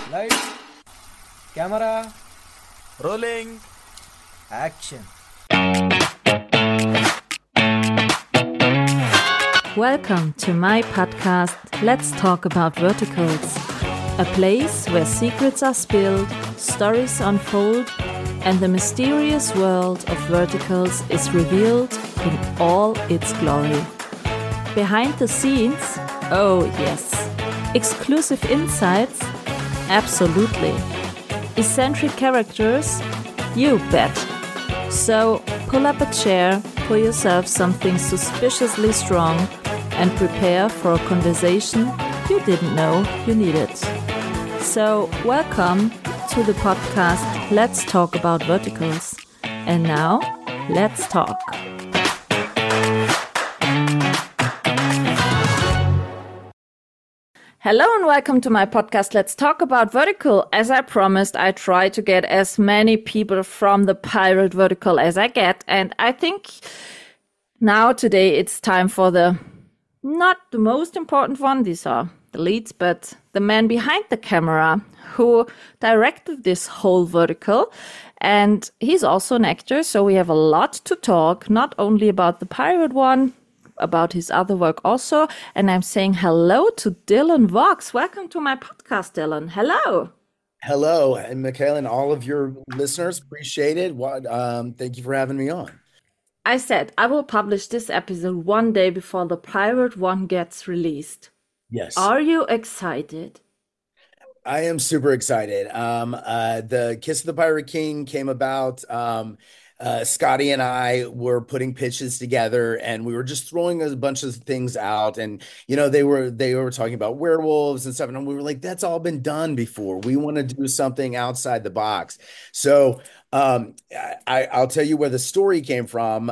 Lights, camera, Rolling. action. Welcome to my podcast, Let's Talk About Verticals, a place where secrets are spilled, stories unfold, and the mysterious world of verticals is revealed in all its glory. Behind the scenes, oh yes. Exclusive insights, absolutely. Eccentric characters, you bet. So pull up a chair, pour yourself something suspiciously strong, and prepare for a conversation you didn't know you needed. So welcome to the podcast Let's Talk About Verticals. And now, let's talk. Hello and welcome to my podcast, Let's Talk About Vertical. As I promised, I try to get as many people from the pirate vertical as I get. And I think now today it's time for not the most important one, these are the leads, but the man behind the camera who directed this whole vertical. And he's also an actor, so we have a lot to talk, not only about the pirate one, about his other work also. And I'm saying hello to Dylan Vox. Welcome to my podcast, Dylan. Hello. Hello, and Michaela and all of your listeners. Appreciate it. Thank you for having me on. I said I will publish this episode one day before the pirate one gets released. Yes. Are you excited? I am super excited. The Kiss of the Pirate King came about. Scotty and I were putting pitches together, and we were just throwing a bunch of things out. And they were talking about werewolves and stuff, and we were like, "That's all been done before. We want to do something outside the box." So I'll tell you where the story came from.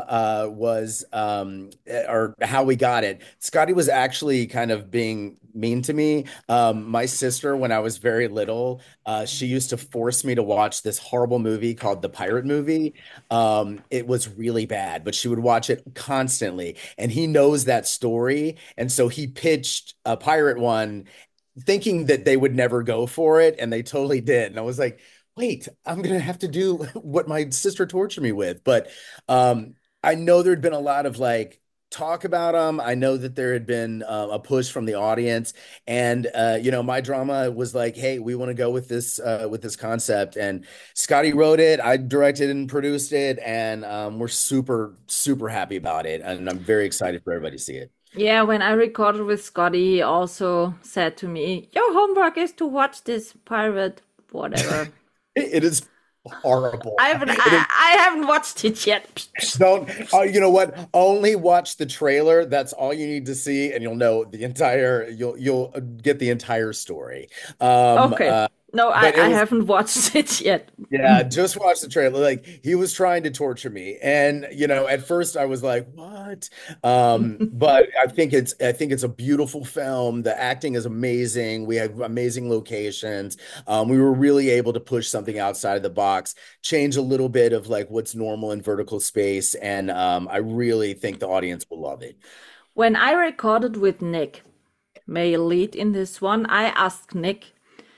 Or how we got it. Scotty was actually kind of being mean to me. My sister, when I was very little, she used to force me to watch this horrible movie called The Pirate Movie. It was really bad, but she would watch it constantly. And he knows that story. And so he pitched a pirate one thinking that they would never go for it. And they totally did. And I was like, wait, I'm going to have to do what my sister tortured me with. But I know there'd been a lot of talk about them. I know that there had been a push from the audience, and my drama was like, "Hey, we want to go with this concept." And Scotty wrote it, I directed and produced it, and we're super super happy about it, and I'm very excited for everybody to see it. Yeah, when I recorded with Scotty, he also said to me, "Your homework is to watch this pirate, whatever." It is horrible. I haven't watched it yet. Don't, you know what? Only watch the trailer. That's all you need to see, and you'll know the entire. You'll get the entire story. Okay. No, I But it was haven't watched it yet. Yeah, just watch the trailer. Like, he was trying to torture me, and at first I was like, "What?" But I think it's a beautiful film. The acting is amazing. We have amazing locations. We were really able to push something outside of the box, change a little bit of like what's normal in vertical space, and I really think the audience will love it. When I recorded with Nick, male lead in this one, I asked Nick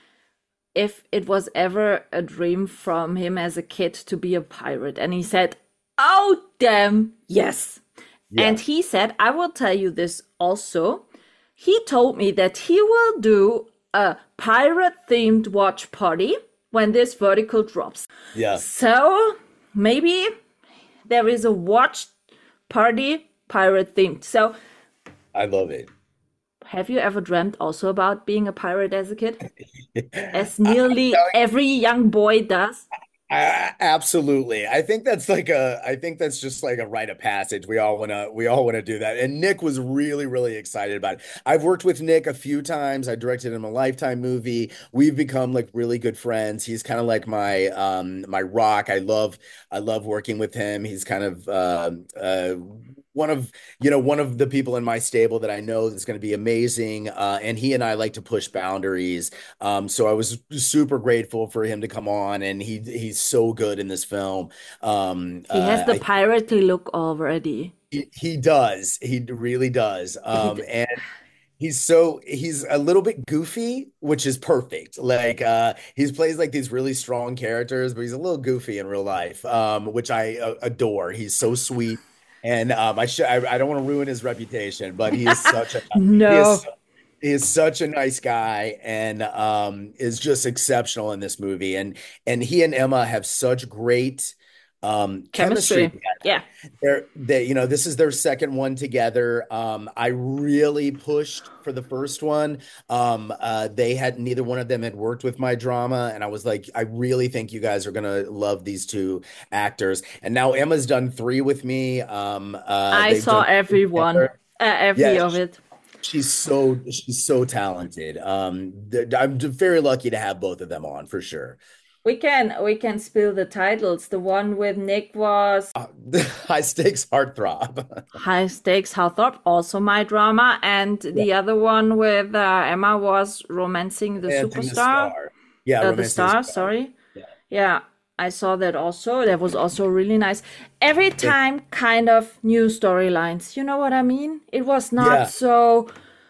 if it was ever a dream from him as a kid to be a pirate. And he said, "Oh, damn, yes." Yeah. And he said, I will tell you this also. He told me that he will do a pirate themed watch party when this vertical drops. Yeah. So maybe there is a watch party pirate themed. So I love it. have you ever dreamt also about being a pirate as a kid? As I'm nearly telling every young boy does. Absolutely. I think that's just like a rite of passage. We all wanna do that. And Nick was really, really excited about it. I've worked with Nick a few times. I directed him a Lifetime movie. We've become like really good friends. He's kind of like my rock. I love working with him. He's kind of one of the people in my stable that I know that's going to be amazing. And he and I like to push boundaries. So I was super grateful for him to come on, and he's so good in this film. He has the I piratey look already. he does. He really does. He d- And he's a little bit goofy, which is perfect. Like he plays like these really strong characters, but he's a little goofy in real life, which I adore. He's so sweet, and I don't want to ruin his reputation, but he No. is he is such a nice guy and is just exceptional in this movie. And he and Emma have such great chemistry Chemistry. Yeah. together. This is their second one together. I really pushed for the first one. They had neither one of them had worked with my drama, and I was like, I really think you guys are gonna love these two actors. And now Emma's done three with me. I They've saw done three everyone, together. every Yeah, of it. she's so talented. I'm very lucky to have both of them on for sure. We can spill the titles. The one with Nick was Uh, High stakes heartthrob. High Stakes Hawthorpe, also my drama, and Yeah, the other one with Emma was Romancing the Romancing the Superstar, Star. Yeah, the Romancing the Star. Star. Sorry. Yeah. Yeah, I saw that also. That was also really nice. Every It- time, kind of new storylines. You know what I mean? It was not yeah. so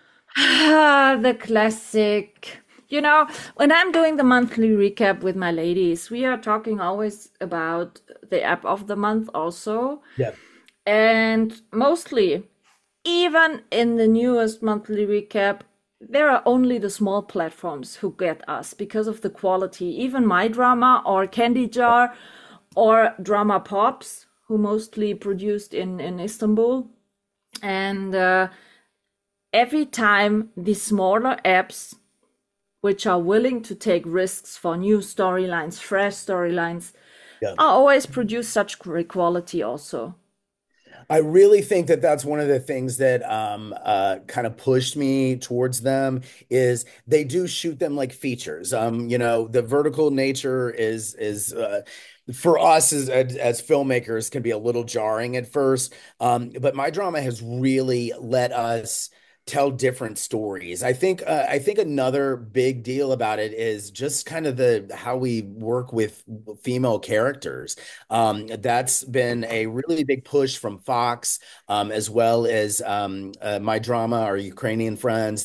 the classic. When I'm doing the monthly recap with my ladies, we are talking always about the app of the month also. Yeah. And mostly, even in the newest monthly recap, there are only the small platforms who get us because of the quality. Even My Drama or Candy Jar or Drama Pops, who mostly produced in Istanbul. And every time the smaller apps, which are willing to take risks for new storylines, fresh storylines, Yeah. are always produce such great quality also. I really think that that's one of the things that kind of pushed me towards them is they do shoot them like features. The vertical nature is for us as filmmakers can be a little jarring at first. But my drama has really let us tell different stories. I think another big deal about it is just kind of the how we work with female characters. That's been a really big push from Fox, as well as my drama, our Ukrainian friends.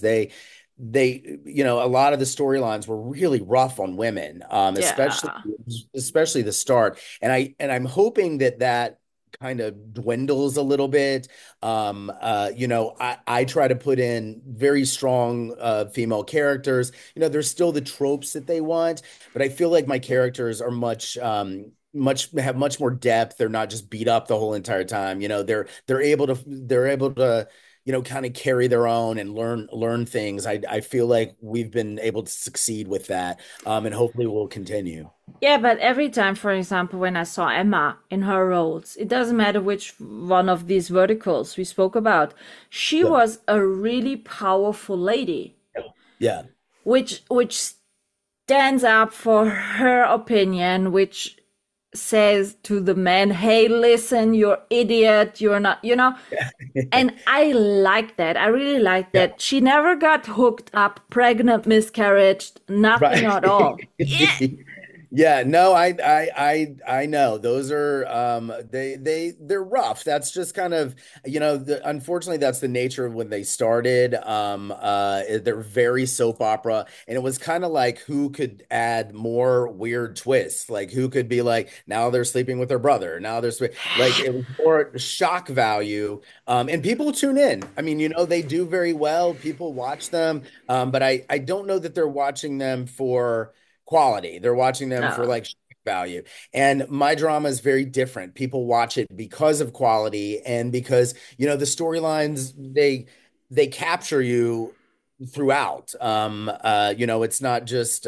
A lot of the storylines were really rough on women, Yeah. especially the start. And I'm hoping that kind of dwindles a little bit. I try to put in very strong female characters. There's still the tropes that they want, but I feel like my characters are much more depth. They're not just beat up the whole entire time. They're able to kind of carry their own and learn things. I feel like we've been able to succeed with that, and hopefully we'll continue. Yeah, but every time, for example, when I saw Emma in her roles, it doesn't matter which one of these verticals we spoke about, she Yeah, was a really powerful lady, yeah, which stands up for her opinion, which says to the man, "Hey, listen, you're idiot, you're not," And I like that. I really like yeah. that. She never got hooked up, pregnant, miscarriage, nothing Right. at all. Yeah. Yeah, no, I know. Those are they're rough. That's just kind of, unfortunately that's the nature of when they started. They're very soap opera, and it was kind of like who could add more weird twists, like who could be like now they're sleeping with their brother, now like it was more shock value. And people tune in. I mean, they do very well. People watch them, but I don't know that they're watching them for quality. They're watching them for No. like value. And my drama is very different. People watch it because of quality and because, the storylines they capture you throughout. It's not just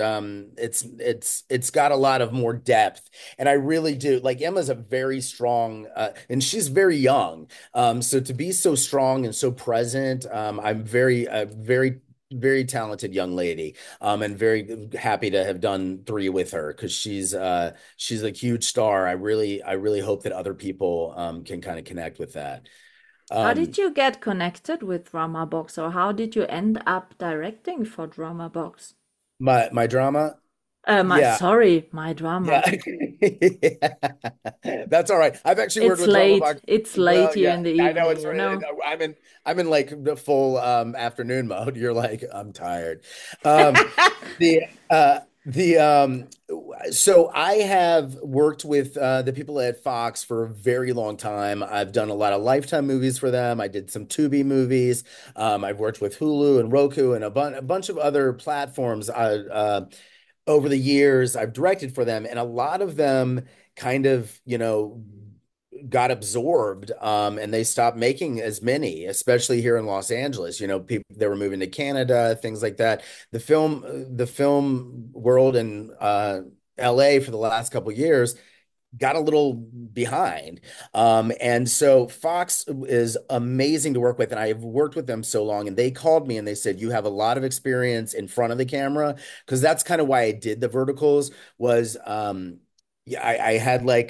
it's got a lot of more depth. And I really do like Emma's a very strong and she's very young. So to be so strong and so present, I'm very very talented young lady, and very happy to have done three with her because she's a huge star. I really hope that other people can kind of connect with that. How did Um, you get connected with Drama Box, or how did you end up directing for Drama Box? my drama. Yeah. My Yeah. drama. That's all right. I've actually worked It's with Drama late. Box. It's late Well, here yeah, in the I know evening, it's you know. I'm in like the full afternoon mode. You're like, I'm tired. Um the the so I have worked with the people at Fox for a very long time. I've done a lot of Lifetime movies for them. I did some Tubi movies. I've worked with Hulu and Roku and a bunch of other platforms. Over the years I've directed for them, and a lot of them kind of, got absorbed, and they stopped making as many, especially here in Los Angeles. People, they were moving to Canada, things like that. The film world in LA for the last couple of years got a little behind. And so Fox is amazing to work with. And I've worked with them so long. And they called me and they said, you have a lot of experience in front of the camera. Because that's kind of why I did the verticals was yeah, I had like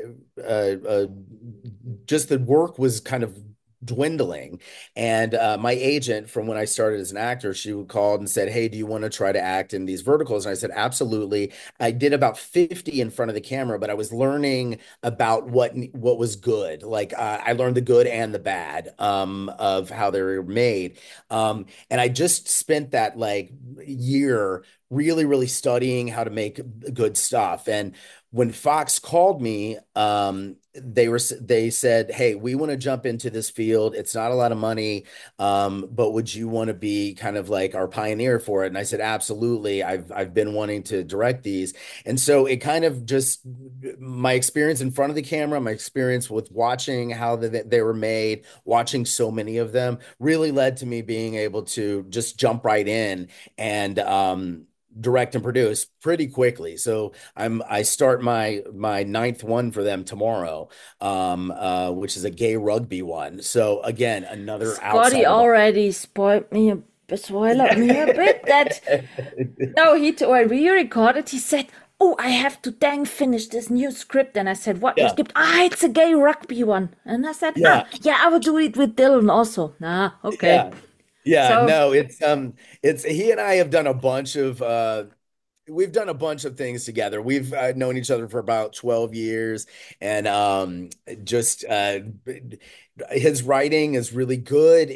just the work was kind of dwindling. And my agent from when I started as an actor, she would call and said, hey, do you want to try to act in these verticals? And I said, absolutely. I did about 50 in front of the camera, but I was learning about what was good. Like I learned the good and the bad of how they were made. And I just spent that like year really, really studying how to make good stuff. And when Fox called me, they said, "Hey, we want to jump into this field. It's not a lot of money, but would you want to be kind of like our pioneer for it?" And I said, "Absolutely. I've been wanting to direct these." And so it kind of just my experience in front of the camera, my experience with watching how they were made, watching so many of them, really led to me being able to just jump right in and direct and produce pretty quickly. So I start my ninth one for them tomorrow, which is a gay rugby one. So again, another Scotty outside of the already spoiled me a bit. That no, when we recorded, he said, "Oh, I have to dang finish this new script." And I said, "What new yeah, script?" Ah, it's a gay rugby one. And I said, "Ah, yeah, yeah, I will do it with Dylan also." Ah, okay. yeah, yeah. So No, it's he and I have done a bunch of we've done a bunch of things together. We've known each other for about 12 years, and just his writing is really good.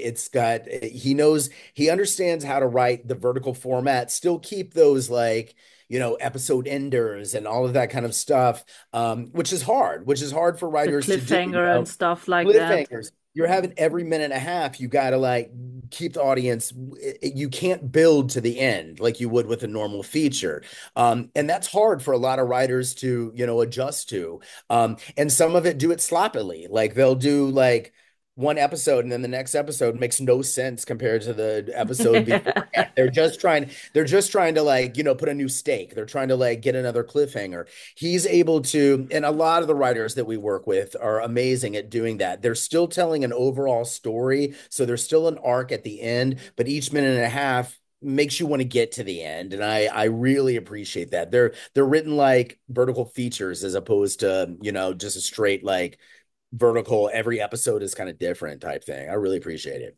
He understands how to write the vertical format, still keep those like, episode enders and all of that kind of stuff, which is hard for the writers to do, cliffhanger and stuff like that. cliffhangers. You're having every minute and a half, you got to like keep the audience. You can't build to the end like you would with a normal feature. And that's hard for a lot of writers to, adjust to. And some of it do it sloppily. Like they'll do like one episode and then the next episode makes no sense compared to the episode before. They're just trying to like, put a new stake. They're trying to like get another cliffhanger. He's able to, and a lot of the writers that we work with are amazing at doing that. They're still telling an overall story, so there's still an arc at the end, but each minute and a half makes you want to get to the end, and I really appreciate that. They're written like vertical features as opposed to, just a straight like vertical, every episode is kind of different type thing. I really appreciate it.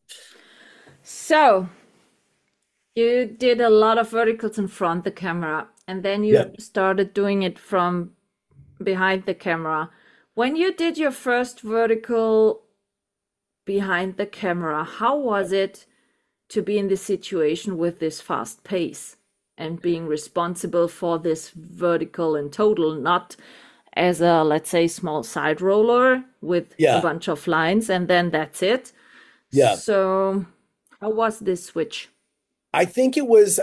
So you did a lot of verticals in front the camera, and then Yeah. you started doing it from behind the camera. When you did your first vertical behind the camera, how was it to be in this situation with this fast pace and being responsible for this vertical in total, not as a, let's say, small side roller with a Yeah. bunch of lines and then that's it? Yeah. So, how was this switch? I think it was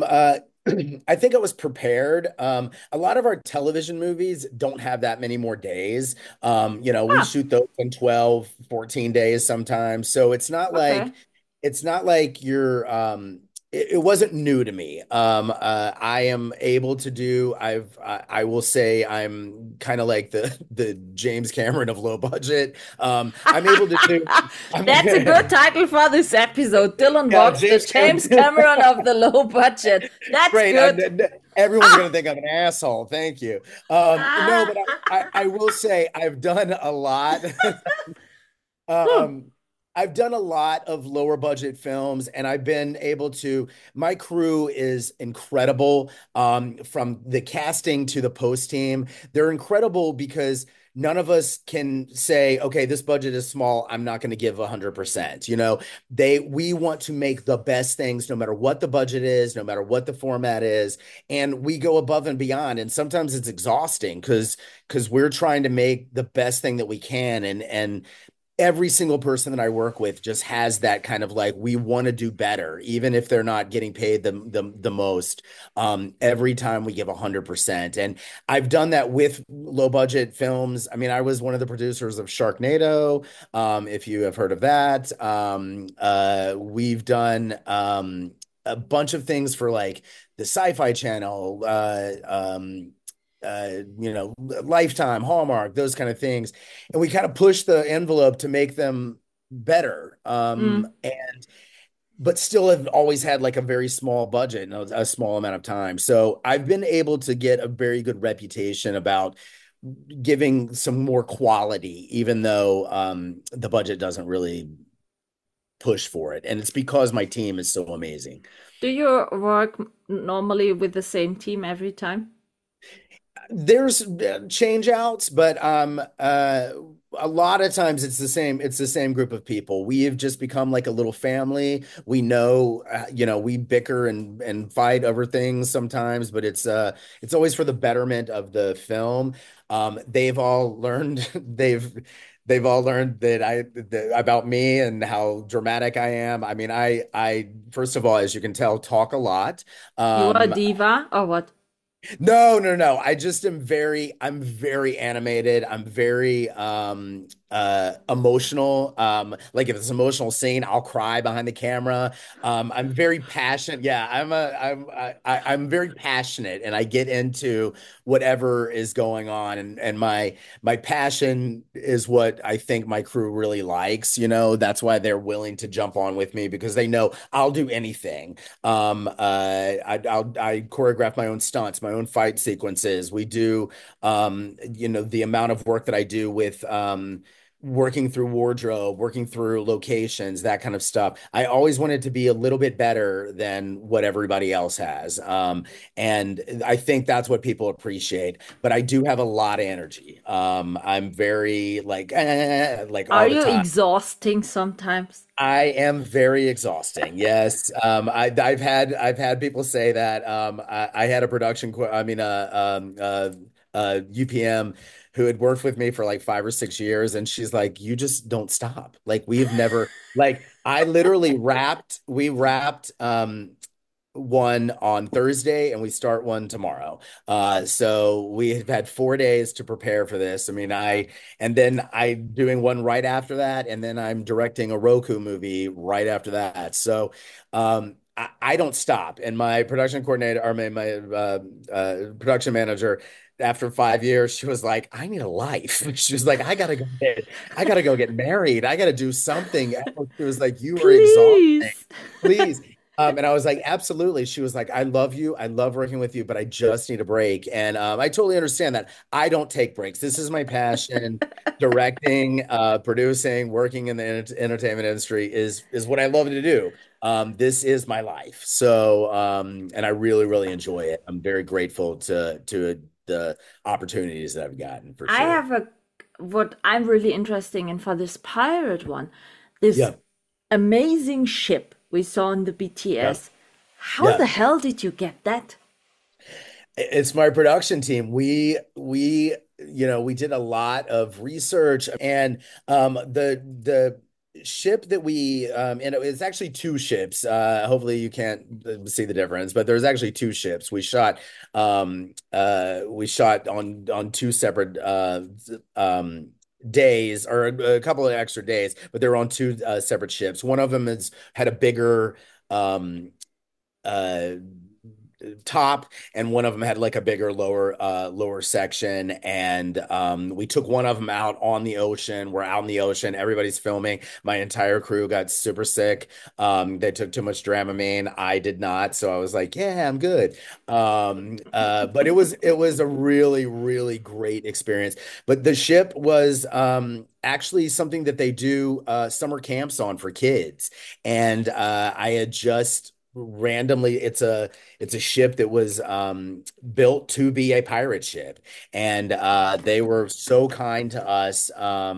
I think I was prepared. A lot of our television movies don't have that many more days. We Ah, shoot those in 12, 14 days sometimes. So okay. it's not like it wasn't new to me. I am able to do, I will say I'm kind of like the James Cameron of low budget. I'm able to do, I'm, That's a good title for this episode. Dylan yeah, Box, the James Cameron. James Cameron of the low budget. That's Great. good. Everyone's going to think I'm an asshole. Thank you. No, but I will say I've done a lot. Hmm. Um, I've done a lot of lower budget films, and I've been able to. My crew is incredible, from the casting to the post team. They're incredible because none of us can say, okay, this budget is small, I'm not going to give 100%. We want to make the best things no matter what the budget is, no matter what the format is, and we go above and beyond. And sometimes it's exhausting because we're trying to make the best thing that we can, and every single person that I work with just has that kind of like, we want to do better, even if they're not getting paid the most. Every time we give 100%. And I've done that with low budget films. I mean, I was one of the producers of Sharknado, if you have heard of that. We've done a bunch of things for like the Sci-Fi Channel, Lifetime, Hallmark, those kind of things. And we kind of push the envelope to make them better. Mm. But still have always had like a very small budget and a small amount of time. So I've been able to get a very good reputation about giving some more quality, even though the budget doesn't really push for it. And it's because my team is so amazing. Do you work normally with the same team every time? There's change outs, but a lot of times it's the same group of people. We have just become like a little family. We know, we bicker and fight over things sometimes, but it's always for the betterment of the film. They've all learned they've all learned about me and how dramatic I am. I mean, I first of all, as you can tell, talk a lot. You are a Um, diva or what? No, no, no. I'm very animated. I'm very emotional. Like if it's an emotional scene, I'll cry behind the camera. I'm very passionate. Yeah, I'm very passionate and I get into whatever is going on, and my passion is what I think my crew really likes. That's why they're willing to jump on with me because they know I'll do anything. I choreograph my own stunts, my own fight sequences. We do, the amount of work that I do with working through wardrobe, working through locations, that kind of stuff. I always wanted to be a little bit better than what everybody else has. And I think that's what people appreciate. But I do have a lot of energy. I'm very like Are all the you time. exhausting sometimes? I am very exhausting. Yes. I've had people say that. I had a UPM who had worked with me for like 5 or 6 years, and she's like, "You just don't stop. Like we've never like I literally wrapped. We wrapped one on Thursday and we start one tomorrow. So we have had 4 days to prepare for this. I mean, and then I'm doing one right after that, and then I'm directing a Roku movie right after that. So I don't stop. And my production coordinator, or my production manager, after 5 years, she was like, "I need a life." She was like, I gotta go get married. I gotta do something else." She was like, "You are exhausting. Please. Please." And I was like, absolutely. She was like, "I love you. I love working with you, but I just need a break." And I totally understand that. I don't take breaks. This is my passion. Directing, producing, working in the entertainment industry is what I love to do. This is my life. So, and I really, really enjoy it. I'm very grateful to the opportunities that I've gotten for I sure. have what I'm really interested in for this pirate one, this Yeah, amazing ship we saw in the yeah, BTS. How yeah. the hell did you get that? It's my production team. We did a lot of research, and the ship that and it's actually two ships. Hopefully you can't see the difference, but there's actually two ships. We shot on two separate days, or a couple of extra days, but they're on two separate ships. One of them had a bigger um uh top, and one of them had like a bigger lower section. And we took one of them out on the ocean. We're out in the ocean. Everybody's filming. My entire crew got super sick. They took too much Dramamine. I did not, so I was like, yeah, I'm good. But it was a really, really great experience. But the ship was actually something that they do summer camps on for kids. And I had just randomly, it's a ship that was built to be a pirate ship. And they were so kind to us,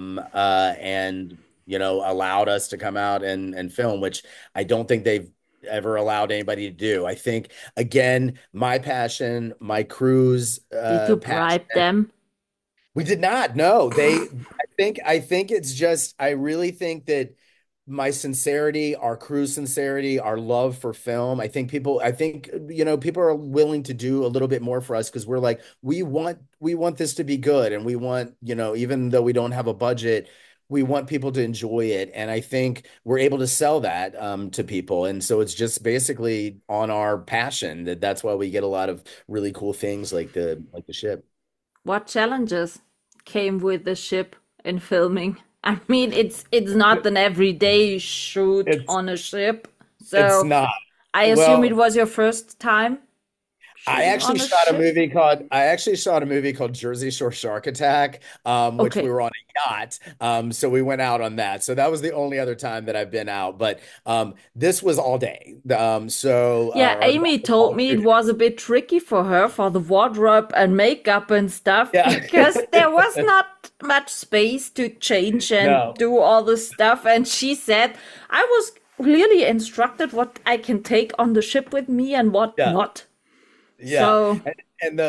and allowed us to come out and film, which I don't think they've ever allowed anybody to do. I think, again, my passion, my crew's Did you passion. bribe them? We did not. No, I think it's just, I really think that my sincerity, our crew's sincerity, our love for film, I think people are willing to do a little bit more for us because we're like, we want this to be good, and we want, even though we don't have a budget, we want people to enjoy it. And I think we're able to sell that to people. And so it's just basically on our passion that's why we get a lot of really cool things like the ship. What challenges came with the ship in filming? I mean, it's not an everyday shoot It's on a ship. it's So not. I assume it Well, was your first time I shooting actually on a shot a ship? movie called I actually shot a movie called Jersey Shore Shark Attack, which we Okay. were on a yacht. So we went out on that. So that was the only other time that I've been out. But this was all day. So Yeah, our guy Amy was told all me it shooting. was a bit tricky for her for the wardrobe and makeup and stuff Yeah. because there was not much space to change and No. do all the stuff. And she said, I was really instructed what I can take on the ship with me and what Yeah. not. Yeah, So, and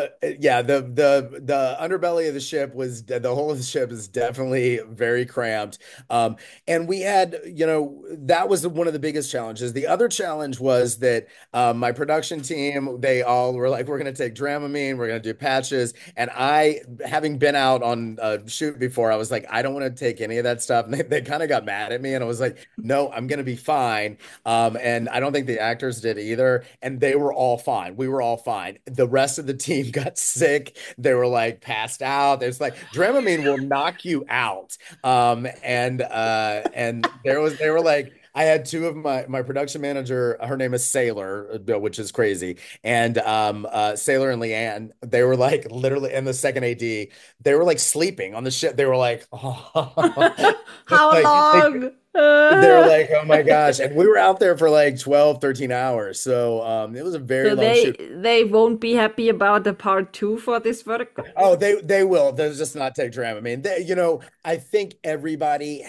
the underbelly of the ship was the whole of the ship is definitely very cramped. And we had, that was one of the biggest challenges. The other challenge was that my production team, they all were like, we're going to take Dramamine, we're going to do patches. And I, having been out on a shoot before, I was like, I don't want to take any of that stuff. And they kind of got mad at me, and I was like, no, I'm going to be fine. And I don't think the actors did either. And they were all fine. We were all fine. The rest of the team got sick. They were like passed out. It's like Dramamine will knock you out. And they were like, I had two of my production manager, her name is Sailor, which is crazy. And Sailor and Leanne, they were like literally in the second AD, they were like sleeping on the ship. They were like, oh, how like long? they were like, oh my gosh. And we were out there for like 12, 13 hours. So it was a very So long they shoot. they won't be happy about the part two for this vertical. Oh, they will. They'll just not take Dramamine. I think everybody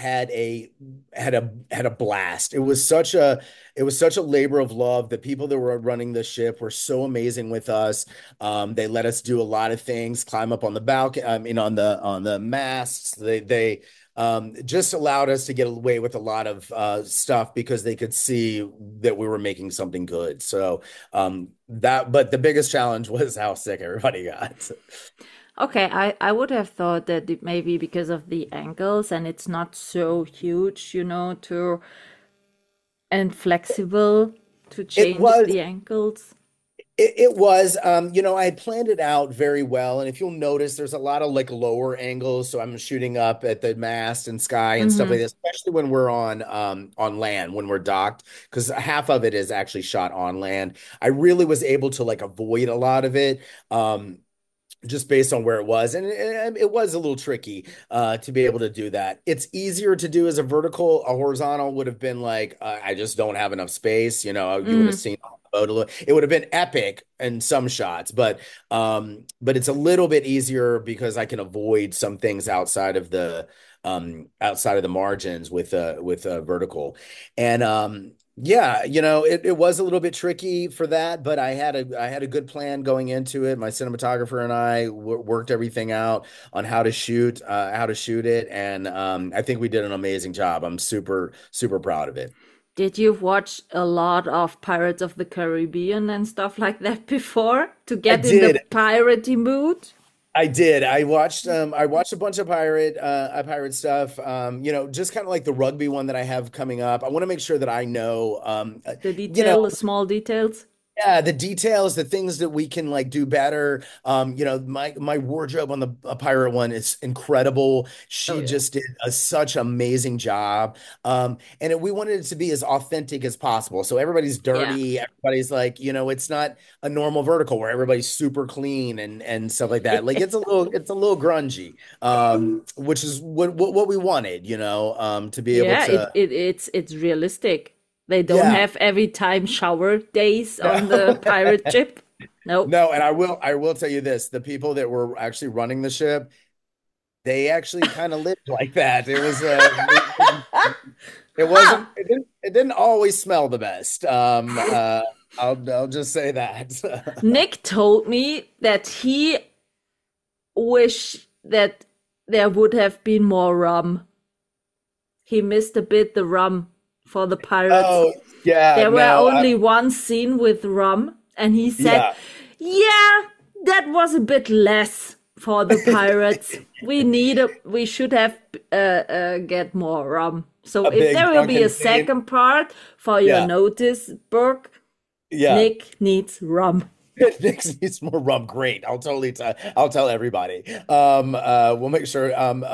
had a blast. It was such a labor of love. The people that were running the ship were so amazing with us. They let us do a lot of things, climb up on the balcony, I mean on the masts. They just allowed us to get away with a lot of stuff because they could see that we were making something good. So but the biggest challenge was how sick everybody got. Okay, I would have thought that it may be because of the angles and it's not so huge, to and flexible to It change was the angles. it was I had planned it out very well. And if you'll notice, there's a lot of like lower angles. So I'm shooting up at the mast and sky and stuff like Mm-hmm. this, especially when we're on land, when we're docked, because half of it is actually shot on land. I really was able to like avoid a lot of it. Just based on where it was. And it was a little tricky to be able to do that. It's easier to do as a vertical. A horizontal would have been like, I just don't have enough space. You would have Mm-hmm. seen the boat a little. It would have been epic in some shots, but it's a little bit easier because I can avoid some things outside of the margins with vertical. And yeah, it was a little bit tricky for that, but I had a good plan going into it. My cinematographer and I worked everything out on how to shoot it, and I think we did an amazing job. I'm super super proud of it. Did you watch a lot of Pirates of the Caribbean and stuff like that before to I get in the did. piratey mood? I did. I watched a bunch of pirate stuff. Just kind of like the rugby one that I have coming up. I want to make sure that I know The you know detail, the small details. Yeah, the details, the things that we can like do better. My wardrobe on the pirate one is incredible. Oh She yeah. just did such amazing job. We wanted it to be as authentic as possible. So everybody's Yeah. dirty. Everybody's like, it's not a normal vertical where everybody's super clean and stuff like that. Like it's a little grungy, which is what we wanted, to be able Yeah, to. it's realistic. They don't Yeah. have every time shower days on the pirate ship. Nope. No, and I will tell you this, the people that were actually running the ship, they actually kind of lived like that. It Huh. wasn't it didn't always smell the best. I'll just say that. Nick told me that he wished that there would have been more rum. He missed a bit the rum for the pirates. Oh, yeah, There were no, only one scene with rum, and he said, yeah. "Yeah, that was a bit less for the pirates. We should have get more rum. So A if big there will be a drunken scene. second part for your Yeah, notice, Burke, yeah. Nick needs rum." Nick needs more rum. Great. I'll tell everybody. We'll make sure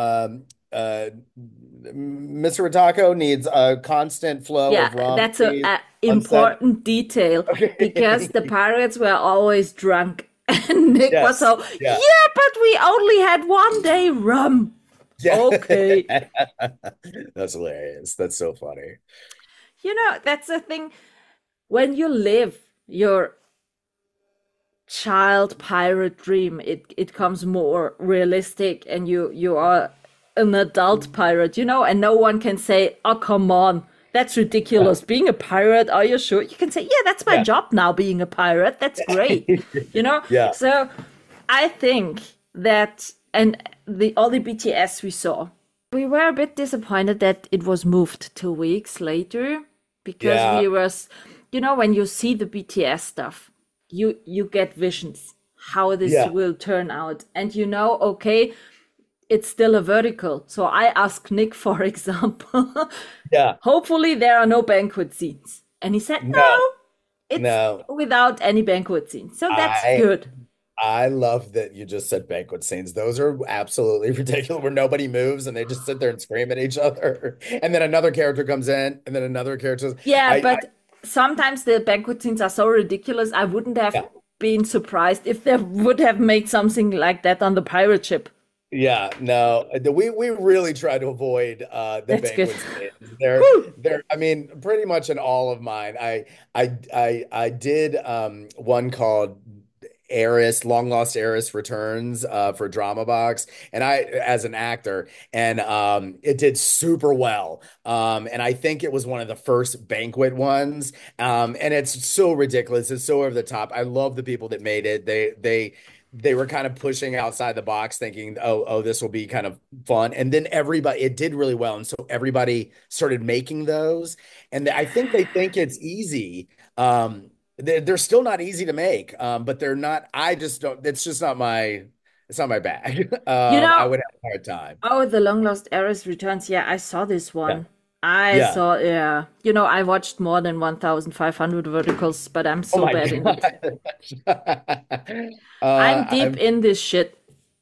Mr. Ritako needs a constant flow Yeah, of rum, that's please, a on set. important detail because Okay. the pirates were always drunk. And Nick was Yes. so, Yeah. yeah, but we only had one day rum. Yeah. Okay. That's hilarious. That's so funny. That's the thing. When you live your child pirate dream, it comes more realistic and you are an adult pirate, and no one can say, "Oh, come on. That's Yeah. ridiculous. Being a pirate, are you sure?" You can say, "Yeah, that's my Yeah. job now, being a pirate. That's great." Yeah. So I think that, and all the BTS we saw, we were a bit disappointed that it was moved 2 weeks later because Yeah. we was, when you see the BTS stuff, you get visions how this Yeah. will turn out, and okay, it's still a vertical. So I asked Nick, for example, Yeah. hopefully there are no banquet scenes, and he said No. no, it's No. without any banquet scenes, so that's I good. I love that you just said banquet scenes. Those are absolutely ridiculous where nobody moves and they just sit there and scream at each other. And then another character comes in and then another character. Yeah, I but sometimes the banquet scenes are so ridiculous. I wouldn't have yeah. been surprised if they would have made something like that on the pirate ship. Yeah, no, we really try to avoid the That's good. banquet scenes. They're I mean, pretty much in all of mine. I did one called Long Lost Heiress Returns for Drama Box, and I as an actor, and it did super well. And I think it was one of the first banquet ones. And it's so ridiculous. It's so over the top. I love the people that made it. They were kind of pushing outside the box, thinking, oh, this will be kind of fun. And then it did really well. And so everybody started making those. And I think they think it's easy. They're still not easy to make, but they're not, I just don't, it's not my bag. You I know, would have a hard time. oh, the Long Lost Heiress Returns. Yeah, I saw this Yeah. one. I Yeah. saw, yeah. I watched more than 1,500 verticals, but I'm Oh so my bad in it. gosh. I'm deep I'm, in this shit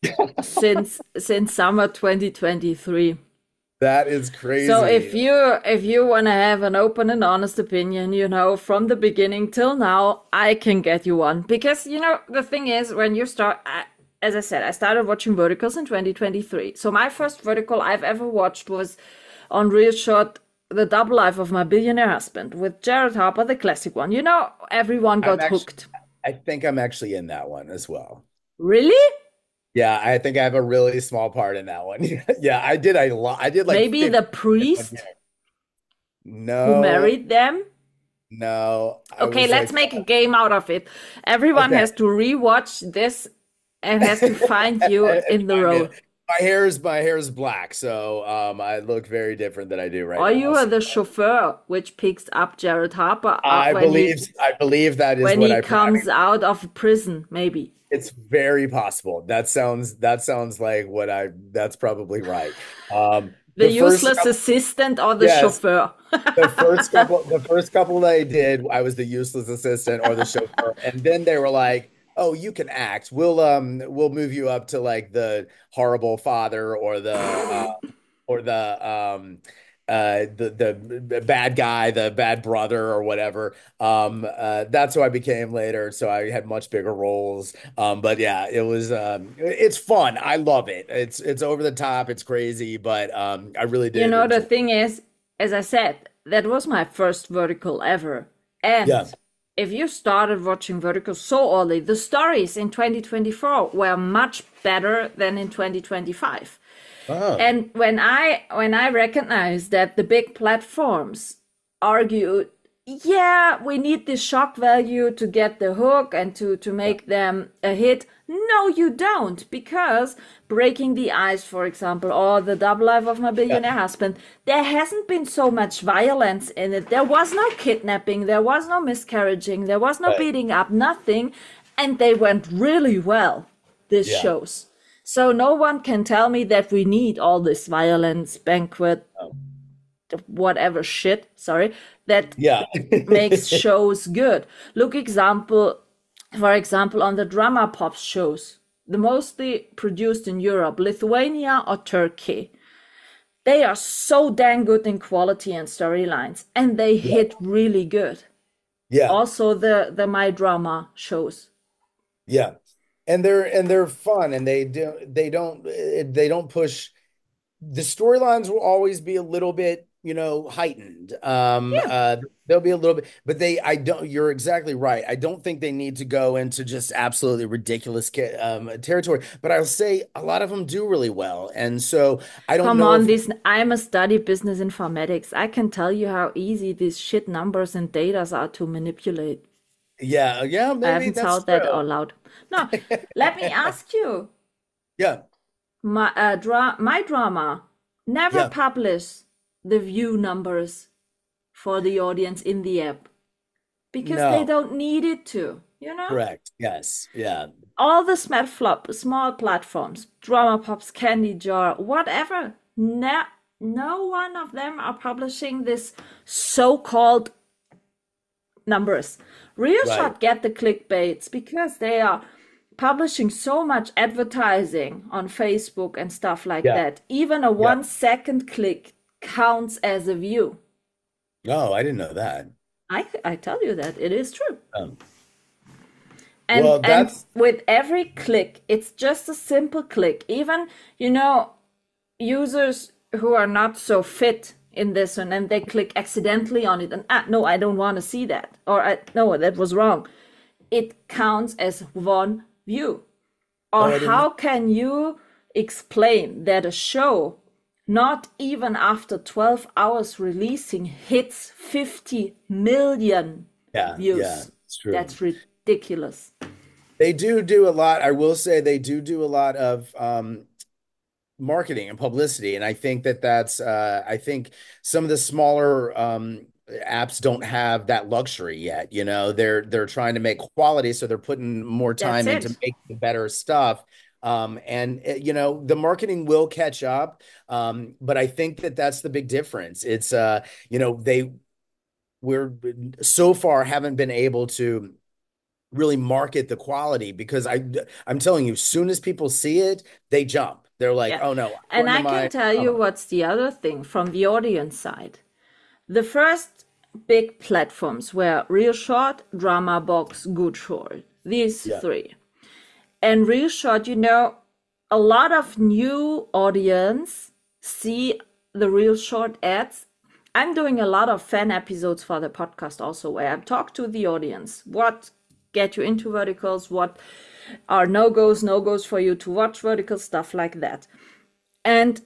since summer 2023. that is So if crazy. you want to have an open and honest opinion, from the beginning till now, I can get you one. Because the thing is, when you start, as I said, I started watching verticals in 2023. So my first vertical I've ever watched was on Real Short, The Double Life of My Billionaire Husband with Jared Harper, the classic one. Everyone I'm got actually, hooked. I think I'm actually in that one as well. Really? Yeah, I think I have a really small part in that one. Yeah, I did a lot. I did like Maybe the 50 in one priest year. who No, married them? no. I Okay, was let's like, make a game out of it. Everyone okay. has to rewatch this and has to find you And in the find me. role. My hair is black, so I look very different than I do right Or now. you are So the chauffeur which picks up Jared Harper I believe I believe that is when what he I comes out of prison, maybe. it's very possible. That sounds like that's probably right. The first useless assistant or the yes, chauffeur. the first couple they did, I was the useless assistant or the chauffeur, and then they were like, "Oh, you can act. We'll move you up to like the horrible father or the bad guy, the bad brother or whatever." That's who I became later, so I had much bigger roles. But yeah, it's fun. I love it. It's over the top, it's crazy, but I really You did know, the enjoy. thing is, as I said, that was my first vertical ever. Yeah. And if you started watching verticals so early, the stories in 2024 were much better than in 2025. Oh, And when I recognized that the big platforms argued, yeah, we need this shock value to get the hook and to make them a hit. No, you don't, because Breaking the Ice, for example, or The Double Life of My yeah, Billionaire Husband, there hasn't been so much violence in it. There was no kidnapping, there was no miscarriaging, there was no right. beating up, nothing. And they went really well, these Yeah. shows. So no one can tell me that we need all this violence, banquet, Oh, whatever shit, sorry, that yeah. makes shows good. For example, on the drama pop shows, the mostly produced in Europe, Lithuania or Turkey, they are so dang good in quality and storylines, and they Yeah. hit really good. Yeah. Also, the My Drama shows. Yeah. And they're fun, and they don't push. The storylines will always be a little bit, heightened. Yeah. They'll be a little bit, but you're exactly right. I don't think they need to go into just absolutely ridiculous territory, but I'll say a lot of them do really well. And so I don't Come know on, if, this I'm a study business informatics. I can tell you how easy these shit numbers and datas are to manipulate. yeah, yeah, I maybe haven't that's thought that true. out loud. No, let me ask you. Yeah, My drama never yeah, publish the view numbers for the audience in the app because they no, don't need it to, you know? correct. Yes, yeah, All the small platforms, Drama Pops, Candy Jar, whatever, no one of them are publishing this so-called numbers. Real right. Shot get the clickbaits because they are publishing so much advertising on Facebook and stuff like Yeah, that. Even a yeah. 1 second click counts as a view. Oh, I didn't know that. I tell you that it is true. Um, And well, and that's with every click, it's just a simple click. Even, users who are not so fit in this one and they click accidentally on it and no, I don't want to see that. Or no, that was wrong. It counts as one view. Or oh, I didn't know. how can you explain that a show, not even after 12 hours releasing, hits 50 million Yeah, yeah, views? it's true. That's ridiculous. They do a lot. I will say they do a lot of marketing and publicity, and I think I think some of the smaller apps don't have that luxury yet. They're trying to make quality, so they're putting more That's time into it. making better stuff. And the marketing will catch up. But I think that's the big difference. It's we're so far haven't been able to really market the quality because I'm telling you, as soon as people see it, they jump. They're like, Yeah. "Oh no, I'm And going to I can my tell you drama." what's the other thing from the audience side. The first big platforms were Real Short, Drama Box, Good Short. These Yeah, three. And Real Short, a lot of new audience see the Real Short ads. I'm doing a lot of fan episodes for the podcast also, where I talk to the audience. What get you into verticals? What are no goes for you to watch verticals, stuff like that. And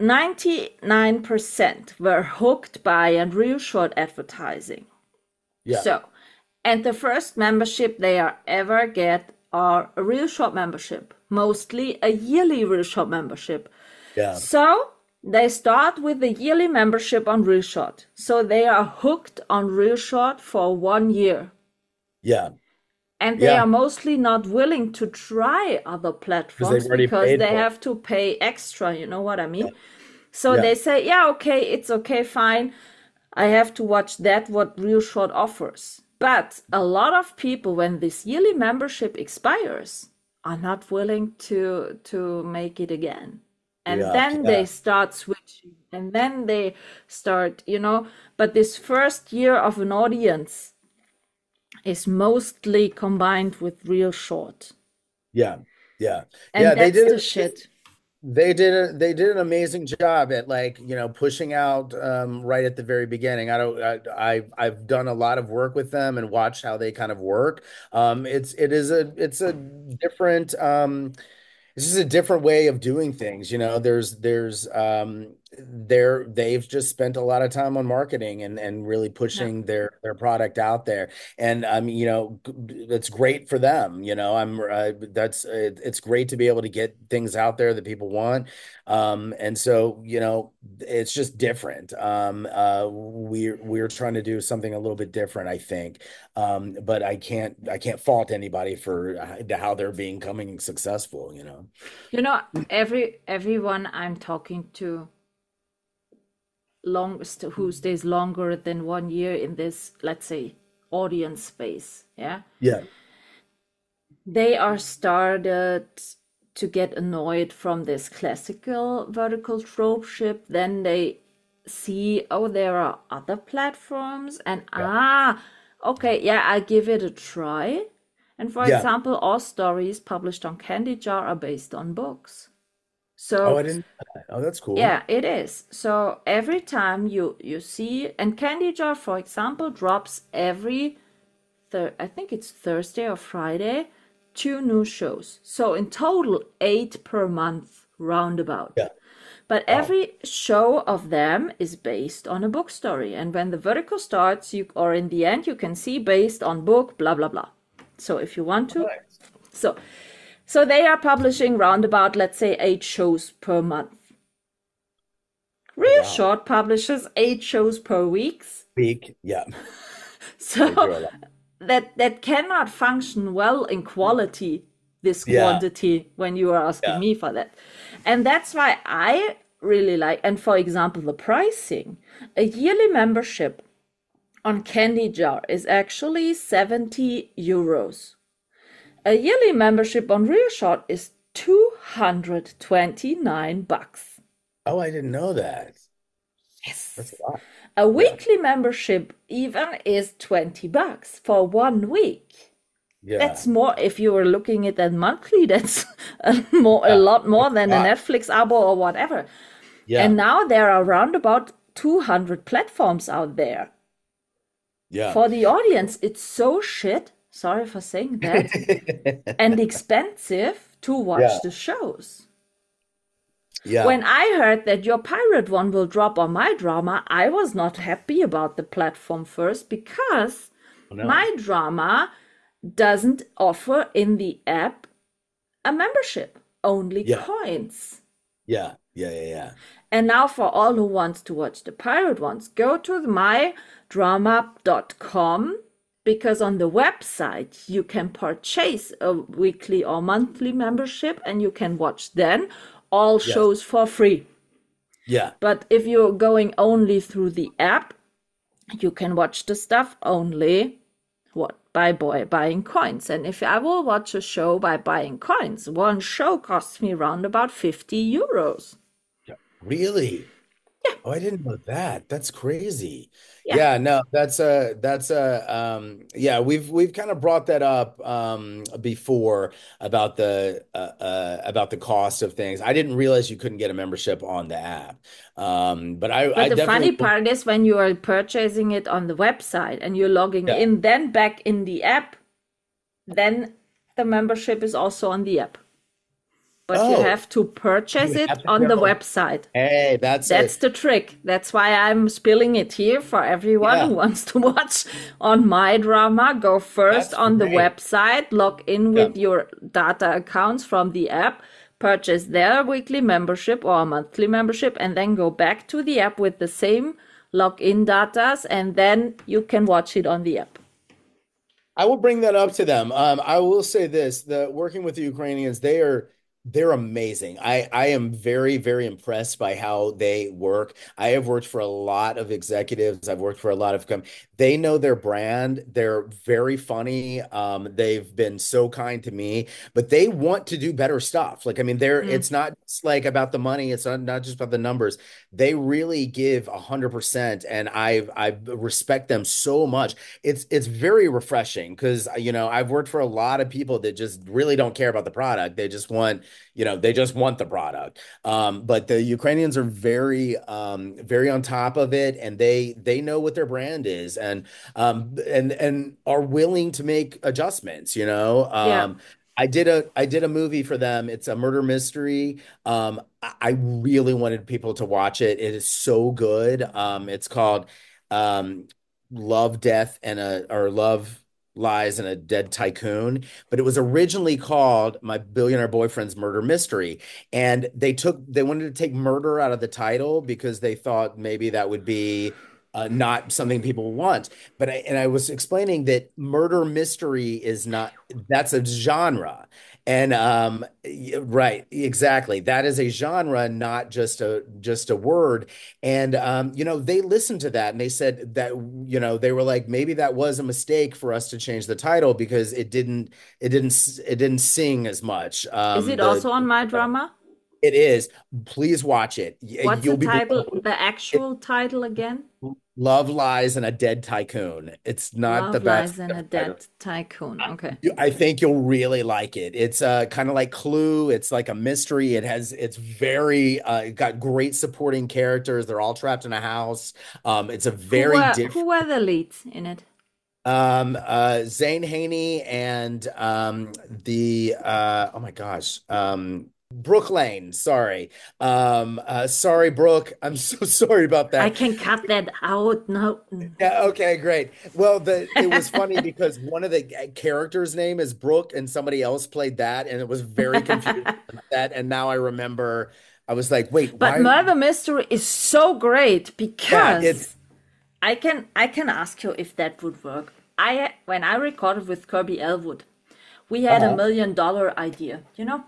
99% were hooked by and Real Short advertising. yeah, So, and the first membership they are ever get are a Real Short membership, mostly a yearly Real Short membership. yeah, So they start with a yearly membership on Real Short. So they are hooked on Real Short for 1 year. yeah, And they yeah, are mostly not willing to try other because they've platforms already because paid they for it. have to pay extra, you know what I Yeah, mean? So Yeah. they say, yeah, okay, it's okay, fine. I have to watch that what Real Short offers. But a lot of people, when this yearly membership expires, are not willing to make it again. And Yeah. then they Yeah. start switching, and then they start, but this first year of an audience is mostly combined with Real Short. Yeah. Yeah. And Yeah. that's the shit. They did an amazing job at, like, pushing out right at the very beginning. I've done a lot of work with them and watched how they kind of work. It's a different this is a different way of doing things. They've just spent a lot of time on marketing and really Yeah. pushing their product out there. And it's great for them. It's great to be able to get things out there that people want. And so, it's just different. We're trying to do something a little bit different, I think. But I can't fault anybody for how they're becoming successful. You know, everyone I'm talking to who stays longer than 1 year in this, let's say, audience space, yeah, Yeah. they are started to get annoyed from this classical vertical trope ship. Then they see, oh, there are other platforms, and Yeah. okay, yeah, I give it a try. And for Yeah. example, all stories published on Candy Jar are based on books. Oh, So I didn't know that. Oh, that's cool. yeah, it is. So every time you see, and Candy Jar, for example, drops every I think it's Thursday or Friday, 2 new shows. So in total, 8 per month, roundabout. Yeah. But Wow. every show of them is based on a book story. And when the vertical starts, or in the end, you can see based on book, blah, blah, blah. So if you want to. Nice. So, so they are publishing roundabout, let's say, 8 shows per month. Real Wow. Short publishes 8 shows per week. Yeah. So They do a lot. that cannot function well in quality, this Yeah. quantity, when you are asking Yeah. me for that. And that's why I really like, and for example, the pricing. A yearly membership on Candy Jar is actually 70 euros. A yearly membership on Real Short is 229 bucks. Oh, I didn't know that. That's Yes. a lot. A Yeah. weekly membership even is 20 bucks for 1 week. Yeah. That's more, if you were looking at that monthly, that's a Yeah. lot more than a Lot. Netflix abo or whatever. Yeah. And now there are around about 200 platforms out there. Yeah. For the audience, it's so shit, sorry for saying that, and expensive to watch Yeah. the shows. Yeah. When I heard that your pirate one will drop on my drama, I was not happy about the platform first, because Oh, no. my drama doesn't offer in the app a membership, only Yeah. coins. Yeah. Yeah. Yeah. Yeah. And now for all who wants to watch the pirate ones, go to mydrama.com, because on the website you can purchase a weekly or monthly membership and you can watch then all Yes. shows for free. Yeah. But if you're going only through the app, you can watch the stuff only by buying coins. And if I will watch a show by buying coins, one show costs me around about 50 euros. Really? Oh, I didn't know that. That's crazy. Yeah. Yeah, no, yeah, we've kind of brought that up before about the cost of things. I didn't realize you couldn't get a membership on the app. But I But the definitely funny part is, when you are purchasing it on the website and you're logging Yeah. in, then back in the app, then the membership is also on the app. But you Oh, have to purchase you it have to on the go. website. Hey, that's That's the trick. That's why I'm spilling it here for everyone who Yeah. wants to watch on my drama. Go first That's on the great. website, log in Yeah. with your data accounts from the app, purchase their weekly membership or a monthly membership, and then go back to the app with the same login datas, and then you can watch it on the app. I will bring that up to them. I will say this: the working with the Ukrainians, They're amazing. I am very, very impressed by how they work. I have worked for a lot of executives. I've worked for a lot of they know their brand. They're very funny. They've been so kind to me, but they want to do better stuff. Like, I mean, Mm. it's not just like about the money. It's not just about the numbers. They really give 100%, and I respect them so much. It's very refreshing because I've worked for a lot of people that just really don't care about the product. They just want the product. But the Ukrainians are very on top of it, and they know what their brand is, and are willing to make adjustments. Yeah. I did a movie for them. It's a murder mystery. I really wanted people to watch it. It is so good. It's called um, Love, Death, or Love, Lies, and a Dead Tycoon, but it was originally called My Billionaire Boyfriend's Murder Mystery. And they wanted to take murder out of the title because they thought maybe that would be not something people want. And I was explaining that murder mystery is not, that's a genre. And right, exactly. That is a genre, not just a word. And they listened to that and they said that, they were like, maybe that was a mistake for us to change the title because it didn't sing as much. Is it also on My Drama? It is. Please watch it. What's the You'll be title, the actual title again? Love, Lies, and a Dead Tycoon. It's not the Love best Lies in a Dead Tycoon. Okay. I think you'll really like it. It's kind of like Clue. It's like a mystery. It's very it got great supporting characters. They're all trapped in a house. It's a very Who different were the leads in it? Zane Haney and the oh my gosh. Brooke Lane, sorry. Sorry, Brooke. I'm so sorry about I that. can cut that out. No. Yeah, okay, great. Well, it was funny because one of the characters' name is Brooke, and somebody else played that, and it was very confusing about that. And now I remember, I was like, wait, But why? Murder Mystery is so great Yeah, it's because I can ask you if that would work. When I recorded with Kirby Elwood, we had a uh $1 million idea, you know?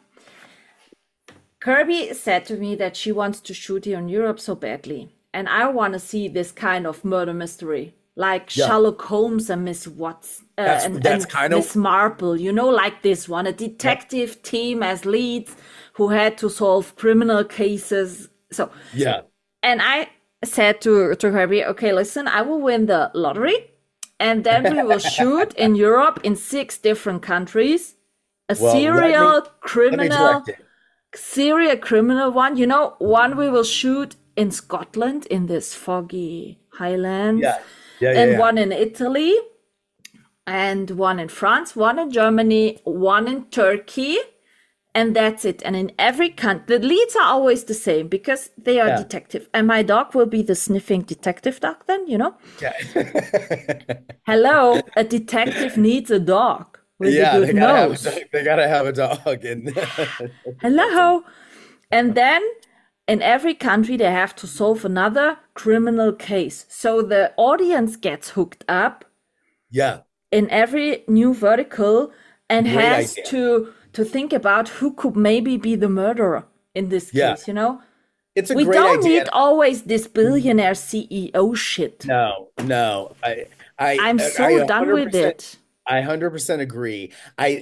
Kirby said to me that she wants to shoot here in Europe so badly, and I want to see this kind of murder mystery, like yeah. Sherlock Holmes and Miss Watts That's and kind of Miss Marple, like this one, a yeah, detective team as leads who had to solve criminal cases. So, yeah, and I said to Kirby, okay, listen, I will win the lottery, and then we will shoot in Europe in 6 different countries, a Well, let me direct it. serial criminal one. One we will shoot in Scotland in this foggy highlands, Yeah, yeah, yeah, and yeah. one in Italy, and one in France, one in Germany, one in Turkey, and that's it. And in every country, the leads are always the same because they are Yeah, detective. And my dog will be the sniffing detective dog then. yeah. Hello, a detective needs a dog with a Yeah, good nose. they gotta have a dog and that's awesome. Hello. And then in every country, they have to solve another criminal case. So the audience gets hooked up Yeah, in every new vertical and great has idea. to think about who could maybe be the murderer in this Yeah, case. it's a We great don't idea. need always this billionaire CEO shit. No, no, I'm I so done with 100%. it. I 100% agree.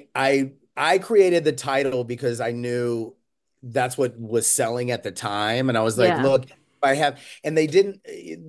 I created the title because I knew that's what was selling at the time, and I was like, Yeah. look, I have, and they didn't.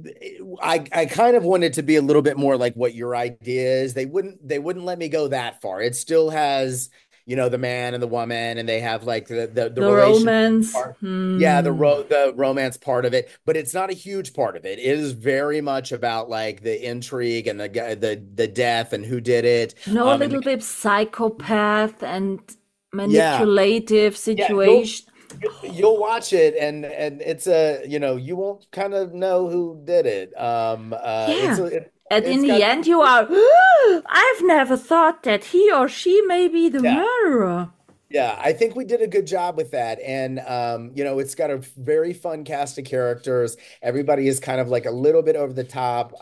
I kind of wanted to be a little bit more like what your idea is. They wouldn't let me go that far. It still has, the man and the woman, and they have like the The relation romance. part. Yeah, the romance part of it, but it's not a huge part of it. It is very much about like the intrigue and the death and who did it. A And little bit psychopath and yeah, manipulative yeah, you'll situation. you'll watch it and it's you won't kind of know who did it. Yeah. And in It's the got end, you are, I've never thought that he or she may be the yeah. murderer. Yeah, I think we did a good job with that. And it's got a very fun cast of characters. Everybody is kind of like a little bit over the top,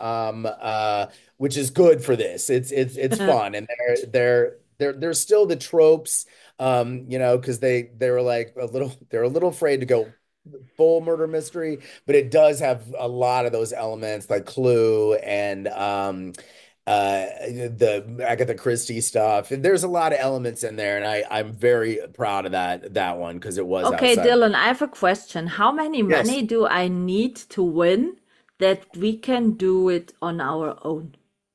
which is good for this. It's fun. And there's still the tropes because they were like they're a little afraid to go full murder mystery, but it does have a lot of those elements like Clue and the Agatha Christie stuff. There's a lot of elements in there, and I'm very proud of that one because it was Okay, outside. Dylan, I have a question. How many Yes. money do I need to win that we can do it on our own?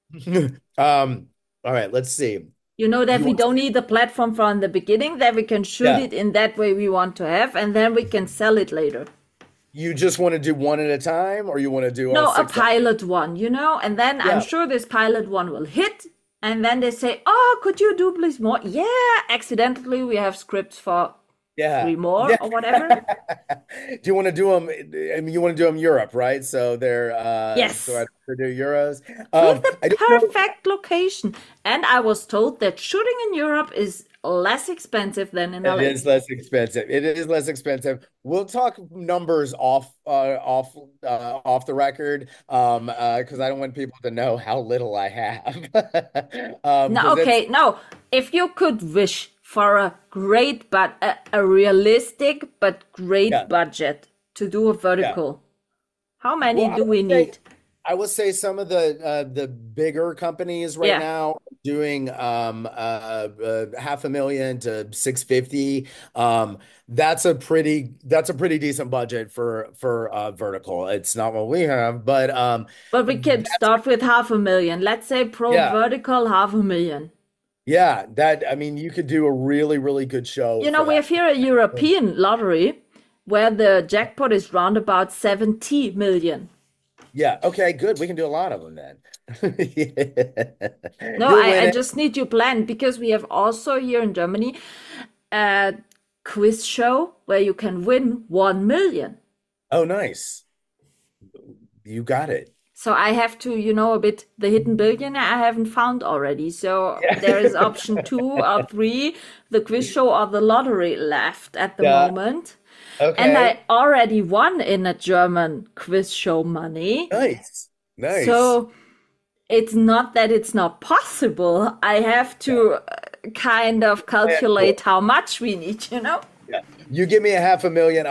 All right, let's see. You know that You we want, don't need the platform from the beginning, that we can shoot yeah, it in that way we want to have, and then we can sell it later. you just want to do one at a time, or you want to do all No, a six? pilot one, and then I'm Yeah, sure this pilot one will hit, and then they say, "Oh, could you do please more?" Yeah, accidentally we have scripts for yeah, three more yeah. or whatever. Do you want to do them? I mean, you want to do them Europe, right? So they're so Yes, I to do Euros. we have the I don't know. perfect location. And I was told that shooting in Europe is less expensive than in It LA. is less expensive. It is less expensive. We'll talk numbers off the record, because I don't want people to know how little I have. No, Because it's okay, no. If you could wish for a great but a realistic but great yeah, budget to do a yeah. vertical, how Well, many do we need? I will say some of the bigger companies right Yeah. now are doing 500,000 to 650. That's a pretty decent budget for vertical. It's not what we have, but But we can start with 500,000. Let's say pro yeah, vertical 500,000. yeah. That I mean, you could do a really good show for We that. have here a European lottery where the jackpot is round about 70 million. Yeah. Okay. Good. We can do a lot of them then. No, You'll I win it. just need you plan because we have also here in Germany a quiz show where you can win 1 million. Oh, nice. You got it. So I have to, a bit the hidden billionaire I haven't found already. So Yeah. there is option two or three, the quiz show or the lottery left at the Yeah. moment. And Okay. I already won in a German quiz show money. Nice. Nice. So it's not that it's not possible. I have to kind of Yeah, cool. calculate how much we need. Yeah. You give me a 500,000,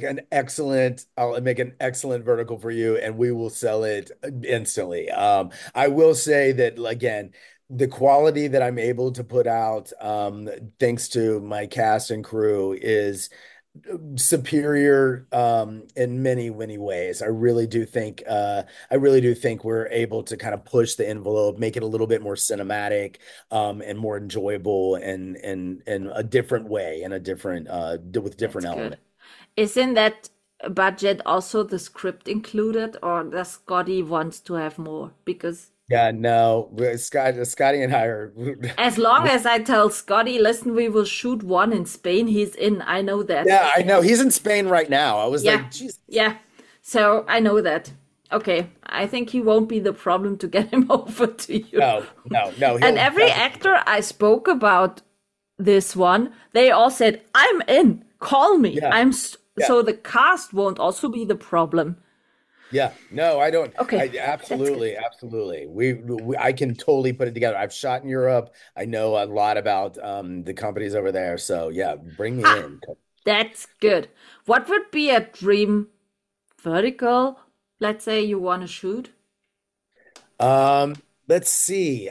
I'll make an excellent vertical for you, and we will sell it instantly. I will say that again, the quality that I'm able to put out, thanks to my cast and crew, is superior in many ways. I really do think we're able to kind of push the envelope, make it a little bit more cinematic, and more enjoyable in a different way, in a different with That's different good. elements. Is in that budget also the script included, or does Scotty wants to have more? Because Yeah, no, Scotty and I are as long as I tell Scotty, listen, we will shoot one in Spain, he's in. I know that. yeah, I know he's in Spain right now. I was Yeah, like, Jesus. yeah. So I know that. Okay, I think he won't be the problem to get him over to you. No, And he'll every actor I spoke about this one, they all said, I'm in, call me. yeah, yeah. So the cast won't also be the problem. Yeah, no, I don't. Okay, I that's good. absolutely. I can totally put it together. I've shot in Europe. I know a lot about the companies over there. So yeah, bring me Ha! in. That's good. What would be a dream vertical? Let's say you want to shoot. Um, let's see.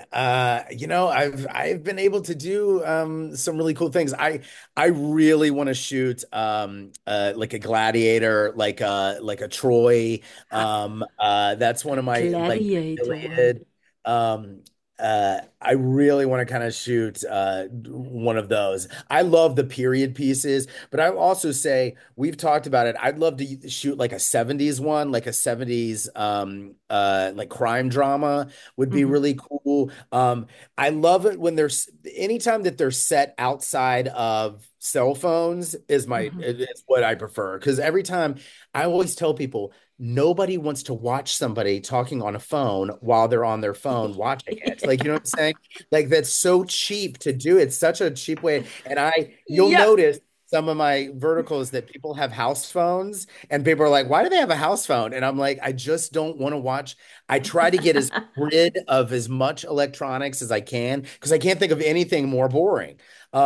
I've been able to do some really cool things. I really want to shoot like a Gladiator, like a Troy. Ha! That's one of my like Gladiator. affiliated. Um I really want to kind of shoot one of those. I love the period pieces, but I also say we've talked about it. I'd love to shoot like a 70s one, like a 70s like crime drama would be Hmm. really cool. I love it when there's anytime that they're set outside of cell phones Hmm. is what I prefer, because every time I always tell people nobody wants to watch somebody talking on a phone while they're on their phone watching it. Like, you know what I'm saying? Like, that's so cheap to do. It's such a cheap way. And you'll Yeah. notice some of my verticals that people have house phones, and people are like, why do they have a house phone? And I'm like, I just don't want to watch. I try to get as rid of as much electronics as I can because I can't think of anything more boring.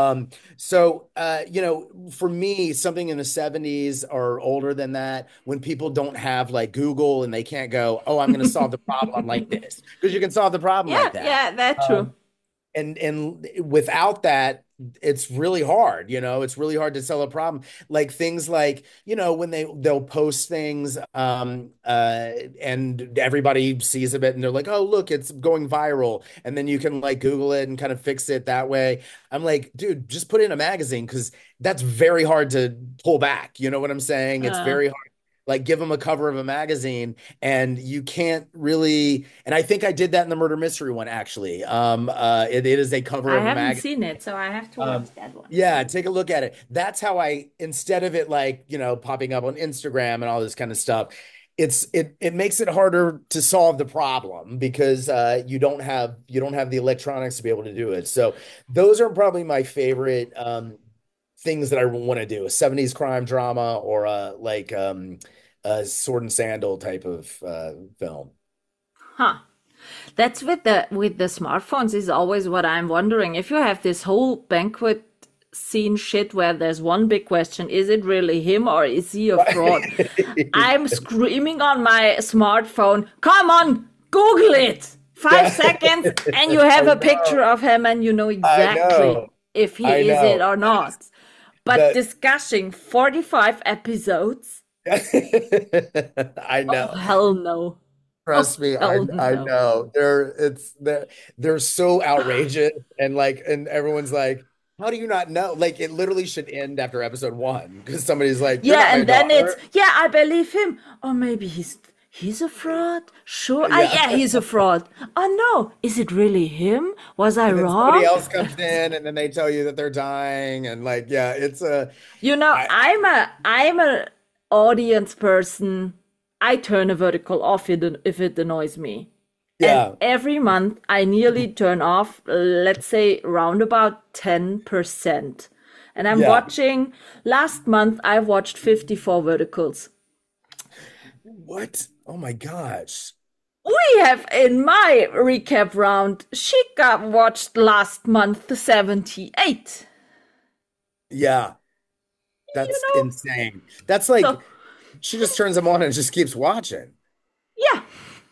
For me, something in the 70s or older than that, when people don't have like Google and they can't go, oh, I'm going to solve the problem like this, because you can solve the problem Yeah, like that. yeah, that's true. Um, and without that, it's really hard, it's really hard to sell a problem. Like things like, when they'll post things, and everybody sees a bit and they're like, oh, look, it's going viral. And then you can like Google it and kind of fix it that way. I'm like, dude, just put it in a magazine because that's very hard to pull back. You know what I'm saying? It's Uh, very hard. Like give them a cover of a magazine and you can't really, and I think I did that in the murder mystery one actually. It is a cover I of a haven't magazine. seen it, so I have to watch Um, that one. yeah, take a look at it. That's how instead of it like, popping up on Instagram and all this kind of stuff, it makes it harder to solve the problem because you don't have the electronics to be able to do it. So those are probably my favorite things that I want to do: a 70s crime drama or a sword and sandal type of film. Huh. That's with the smartphones is always what I'm wondering. If you have this whole banquet scene shit where there's one big question, is it really him or is he a fraud? I'm screaming on my smartphone, come on, Google it! 5 seconds and you have I a picture know. of him and you know I exactly know. if he I is it know. or not. But That discussing 45 episodes? I Oh, know. hell no. Oh, Trust me, I hell I no. know. They're so outrageous and everyone's like, how do you not know? Like it literally should end after episode one because somebody's like, you're not Yeah, my and then it's, daughter. yeah, I believe him. Or maybe he's a fraud. Sure. Ah, Yeah. yeah, he's a fraud. Oh no, is it really him? Was I And then somebody wrong? else comes in and then they tell you that they're dying and like, yeah, it's a You know, I I'm a audience person. I turn a vertical off if it annoys me. And yeah. every month I nearly turn off, let's say round about 10%. And I'm Yeah. watching, last month I watched 54 verticals. What? Oh my gosh. We have in my recap round, Shika watched last month 78. Yeah. You That's know, insane. That's like so she just turns them on and just keeps watching. yeah,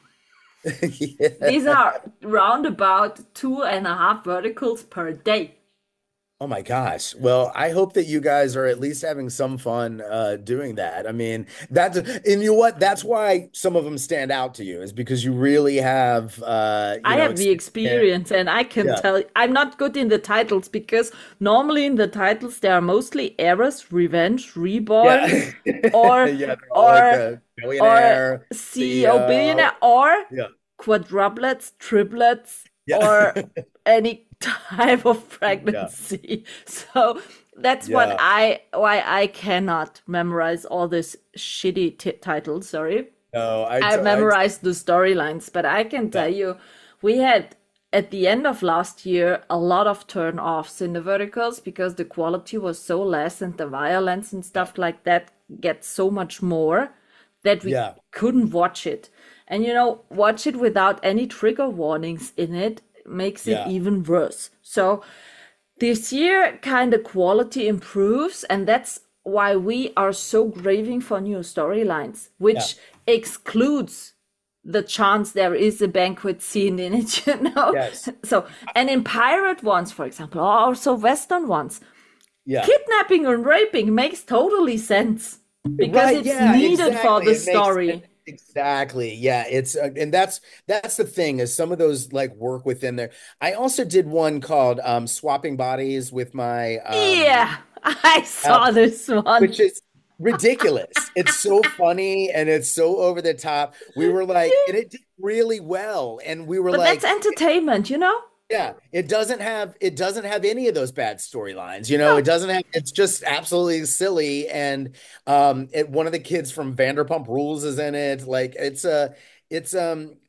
these Yeah. are round about 2.5 verticals per day. Oh my gosh. Well, I hope that you guys are at least having some fun doing that. I mean, and you know what? That's why some of them stand out to you is because you really have I have the experience. experience and I can Yeah. tell I'm not good in the titles because normally in the titles there are mostly Eras, Revenge, Reborn, Yeah. or Yeah, they're all like or a or billionaire, CEO CEO. billionaire or Yeah. quadruplets, triplets, Yeah. or any type of Yeah. pregnancy. So that's Yeah. why I cannot memorize all this shitty titles. Sorry. No, I memorized the storylines, but I can yeah. tell you, we had at the end of last year a lot of turn-offs in the verticals because the quality was so less and the violence and stuff like that gets so much more that we Yeah. couldn't watch it. And you know, watch it without any trigger warnings in it makes it Yeah. even worse. So this year kind of quality improves and that's why we are so craving for new storylines, Yeah. which excludes the chance there is a banquet scene in it, you know. Yes. So, and in pirate ones, for example, or also western ones, Yeah. kidnapping and raping makes totally sense because Right. it's Yeah, needed for exactly. the It makes story. exactly. Yeah, it's and that's the thing is some of those like work within there. I also did one called Swapping Bodies with my Yeah, I uh, saw this one. which is ridiculous. It's so funny and it's so over the top. We were like, and it did really well. And we were But that's like, entertainment, you know? yeah, it doesn't have any of those bad storylines. No. It doesn't have it's just absolutely silly. And one of the kids from Vanderpump Rules is in it. Like it's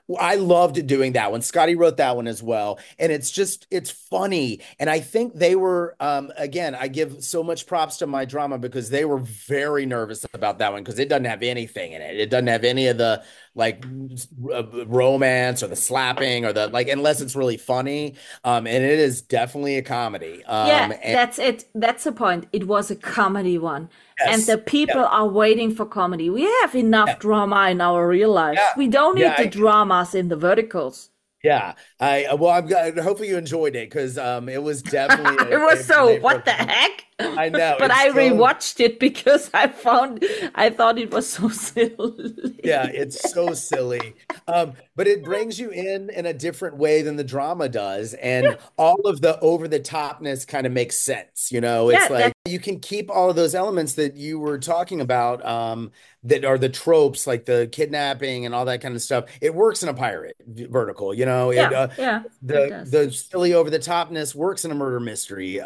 I loved doing that one. Scotty wrote that one as well. And it's funny. And I think they were, again, I give so much props to my drama because they were very nervous about that one because it doesn't have anything in it. It doesn't have any of the like romance or the slapping or the like, unless it's really funny. And it is definitely a comedy. Yeah, And that's it. That's the point. It was a comedy one. And yes, the yeah, people are waiting for comedy. We have enough yeah, drama in our real lives. yeah, We don't need the yeah. dramas in the verticals. Yeah, I well, I'm glad. Hopefully, you enjoyed it because it was definitely It was so, a what the heck? I know But it's I so rewatched it because I thought it was so yeah, silly. it's so silly. But it brings you in a different way than the drama does, and all of the over the topness kind of makes sense. It's Yeah, like that you can keep all of those elements that you were talking about, that are the tropes, like the kidnapping and all that kind of stuff. It works in a pirate vertical. It yeah, yeah, it does. the silly over the topness works in a murder mystery.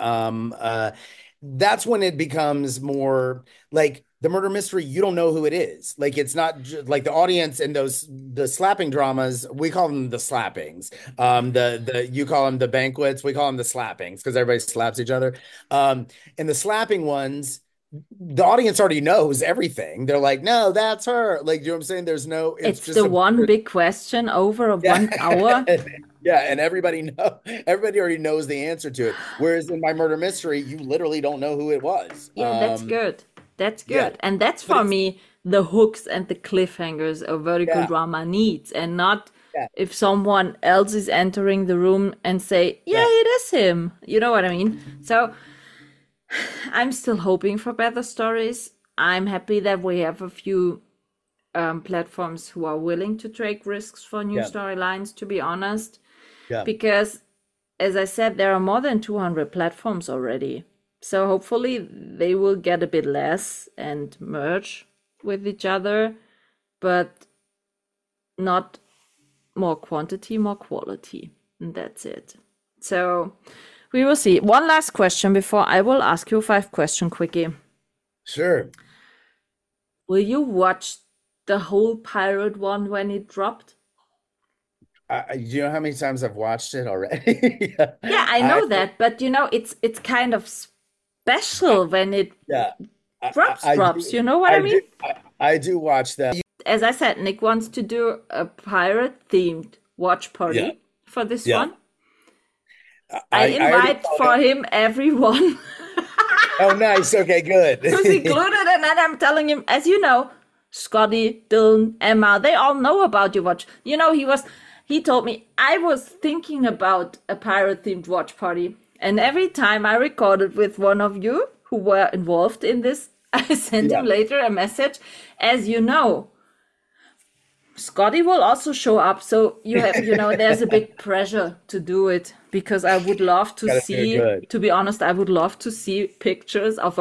That's when it becomes more like the murder mystery. You don't know who it is. Like it's not like the audience in the slapping dramas. We call them the slappings. The you call them the banquets. We call them the slappings because everybody slaps each other. And the slapping ones, the audience already knows everything. They're like, no, that's her. Like, you know what I'm saying? There's no. It's It's just the a one big question over a yeah. 1 hour. Yeah, and everybody already knows the answer to it. Whereas in my murder mystery, you literally don't know who it was. Yeah, that's good. That's Yeah, good. And that's but for it's me the hooks and the cliffhangers a vertical yeah, drama needs, and not yeah, if someone else is entering the room and say, yeah, yeah, it is him. You know what I mean? So I'm still hoping for better stories. I'm happy that we have a few platforms who are willing to take risks for new yeah, storylines, to be honest. yeah, Because, as I said, there are more than 200 platforms already. So hopefully they will get a bit less and merge with each other, but not more quantity, more quality. And that's it. So we will see. One last question before I will ask you 5 question quickie. sure. Will you watch the whole pirate one when it dropped? You know how many times I've watched it already? Yeah. Yeah, I I know that, but it's kind of special when it yeah, I, drops, I drops. do You know what I I mean? do I do watch that. As I said, Nick wants to do a pirate themed watch Yeah, party for this yeah. one. I I already invite told for him. him everyone Oh, nice. Okay, good. who's included, and then I'm telling him, as you know, Scotty, Dylan, Emma, they all know about your watch. He told me I was thinking about a pirate themed watch party, and every time I recorded with one of you who were involved in this, I sent him Yeah, later a message, as you know. Scotty will also show up, so there's a big pressure to do it because I would love to gotta do it see, good. to be honest, I would love to see pictures of a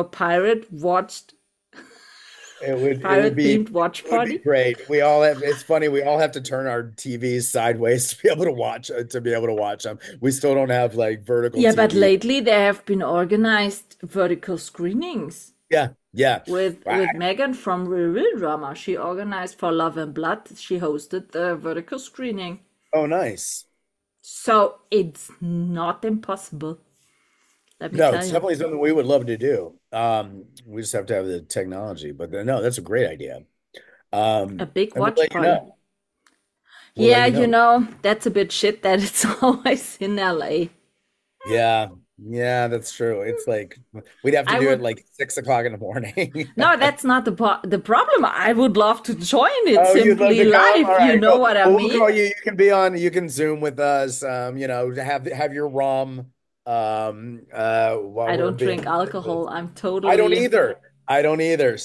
It would pirate be themed watch it would be party. great. It's funny, we all have to turn our TVs sideways to be able to watch them. We still don't have like vertical Yeah, but TV. lately there have been organized vertical screenings Yeah, yeah. Wow. with Megan from Real Drama. She organized for Love and Blood. She hosted the vertical screening. Oh, nice. So it's not impossible, let me No, tell it's you. definitely something we would love to do. We just have to have the technology, but no, that's a great idea. A big And we'll watch let you party. know. We'll let Yeah, you know. that's a bit shit that it's always in LA. Yeah, yeah, that's true. It's like we'd have to I do it would, like 6 o'clock in the morning. no, that's not the problem. I would love to join it Oh, you'd love simply to come? live. All You right, know cool. what I Well, we'll mean? call you. You can Zoom with us. Have your rum while I we're don't being drink alcohol. I'm I don't totally. either. I don't either.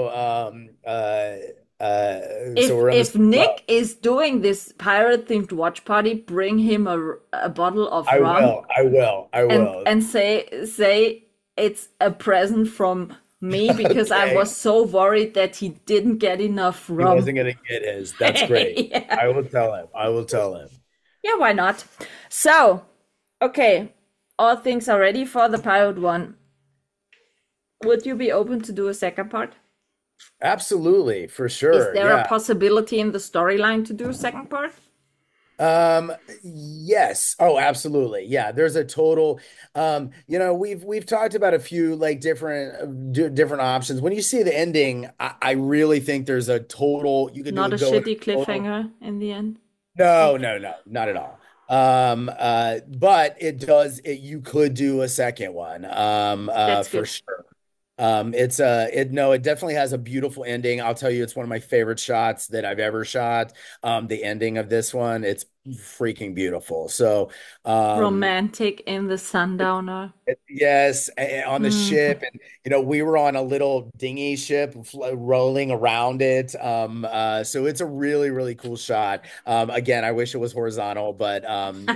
So we're on the If same boat. Nick is doing this pirate themed watch party, bring him a bottle of I rum will. I will. I will. and say it's a present from me because I Okay. was so worried that he didn't get enough He rum. wasn't gonna get his. That's great. Yeah. I will tell him. I will tell him. Yeah, why not? So, okay, all things are ready for the pirate one. Would you be open to do a second part? Absolutely, for Is sure. there a Yeah. possibility in the storyline to do a second part? Um, yes. Oh, absolutely. Yeah, there's a total we've talked about a few like different options. When you see the ending, I really think there's a total you could do Not a go in shitty a total. cliffhanger in the end. No, Like, no, no, not at all. But you could do a second one, that's for good. sure. It definitely has a beautiful ending. I'll tell you, it's one of my favorite shots that I've ever shot. The ending of this one, it's freaking beautiful. So, um, Romantic in the Sundowner. yes, on the Mhm. ship, and we were on a little dinghy ship rolling around it. So it's a really, really cool shot. Again, I wish it was horizontal, but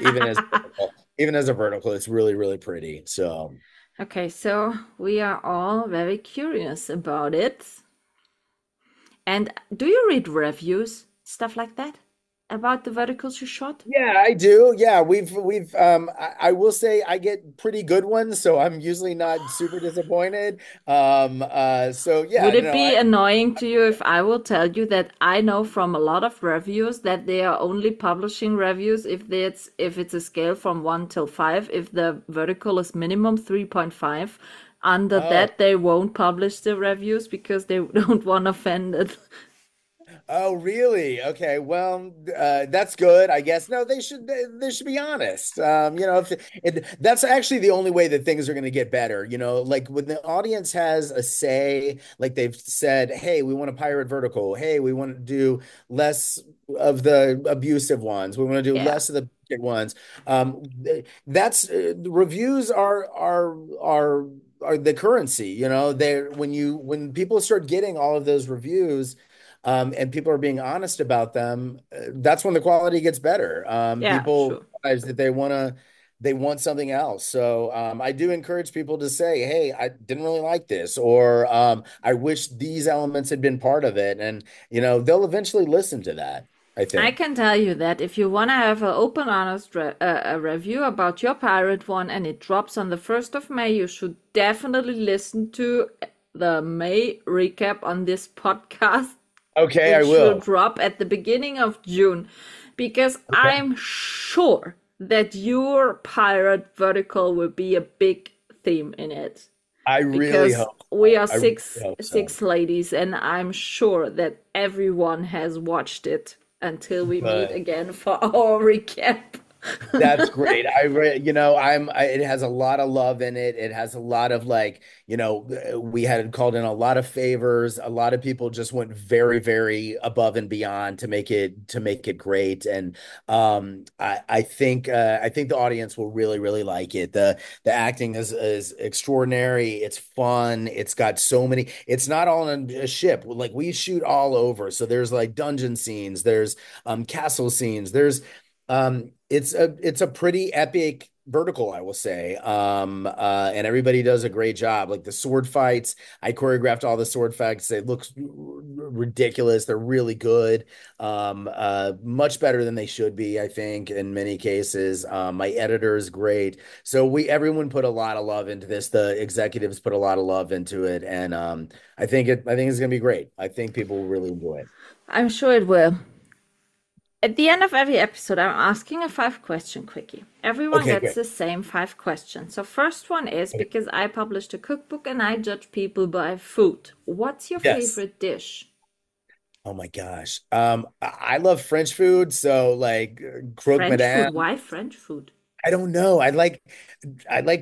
even as a vertical, it's really, really pretty. So. Okay, so we are all very curious about it. And do you read reviews, stuff like that, about the verticals you shot? Yeah, I do. Yeah, I will say I get pretty good ones, so I'm usually not super disappointed. So yeah, Would it no, be annoying to you if I will tell you that I know from a lot of reviews that they are only publishing reviews if it's a scale from 1 till 5, if the vertical is minimum 3.5. Under oh, that, they won't publish the reviews because they don't want to offend it. oh, really? Okay, well, that's good, I guess. No, they should be honest. That's actually the only way that things are going to get better. Like when the audience has a say, like they've said, "Hey, we want a pirate vertical. Hey, we want to do less of the abusive ones. We want to do Yeah, less of the big ones." That's reviews are the currency. They're when people start getting all of those reviews, and people are being honest about them, that's when the quality gets better. yeah, People sure. realize that they want something else. So I do encourage people to say, "Hey, I didn't really like this," or "I wish these elements had been part of it," and they'll eventually listen to that, I I think. can tell you that if you want to have an open, honest a review about your pirate one and it drops on the 1st of May, you should definitely listen to the May recap on this podcast, Okay, I which will will. drop at the beginning of June, because Okay. I'm sure that your pirate vertical will be a big theme in it. I really Because hope we so. are I really six hope so. six ladies, and I'm sure that everyone has watched it until we meet But again for our recap. that's great. It has a lot of love in it. It has a lot of like, we had called in a lot of favors. A lot of people just went very, very above and beyond to make it great. And I think the audience will really, really like it. The acting is extraordinary. It's fun. It's got so many, it's not all on a ship. Like we shoot all over. So there's like dungeon scenes, there's castle scenes, it's a pretty epic vertical, I will say. And everybody does a great job. Like the sword fights, I choreographed all the sword fights. They look ridiculous. They're really good. Much better than they should be, I think, in many cases. My editor is great. So everyone put a lot of love into this. The executives put a lot of love into it, and I think it's gonna be great. I think people will really enjoy it. I'm sure it will. At the end of every episode, I'm asking a 5 question quickie. Everyone Okay, gets great. the same 5 questions. So, first one is Okay. because I published a cookbook and I judge people by food. What's your Yes. favorite dish? Oh my gosh. I love French food, so like croque French food. madame. Why French food? I don't know. I like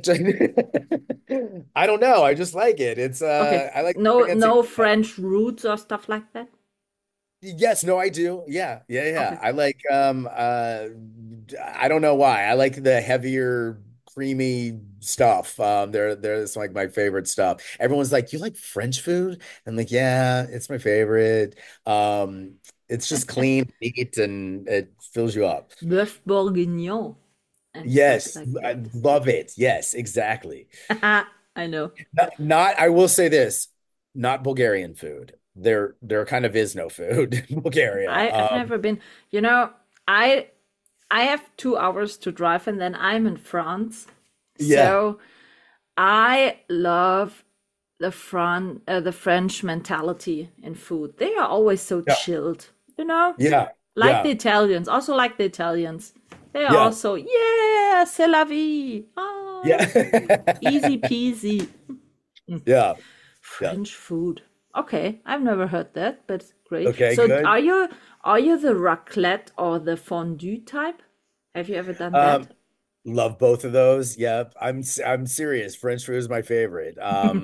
I don't know. I just like it. Okay, I like no, fancy. no French roots or stuff like that. Yes, no, I do. Yeah, yeah, yeah. Okay. I like I don't know why. I like the heavier, creamy stuff. It's like my favorite stuff. Everyone's like, "You like French food?" I'm like, "Yeah, it's my favorite." It's just clean, neat, and it fills you up. Bœuf bourguignon and stuff Yes, like I that. love it. Yes, exactly. I know. I will say this, not Bulgarian food. There kind of is no food in Bulgaria. I've never been. You know, I I have 2 hours to drive and then I'm in France. Yeah, So I love the French mentality in food. They are always so yeah, chilled, you know? yeah. Like Yeah. the Italians, also like the Italians. They're Yeah. also, yeah, c'est la vie. Yeah. Oh, easy peasy. Yeah. Yeah. French food. Okay, I've never heard that, but great. Okay, So good. are you the raclette or the fondue type? Have you ever done Um, that? love both of those. Yep. I'm serious. French food is my favorite.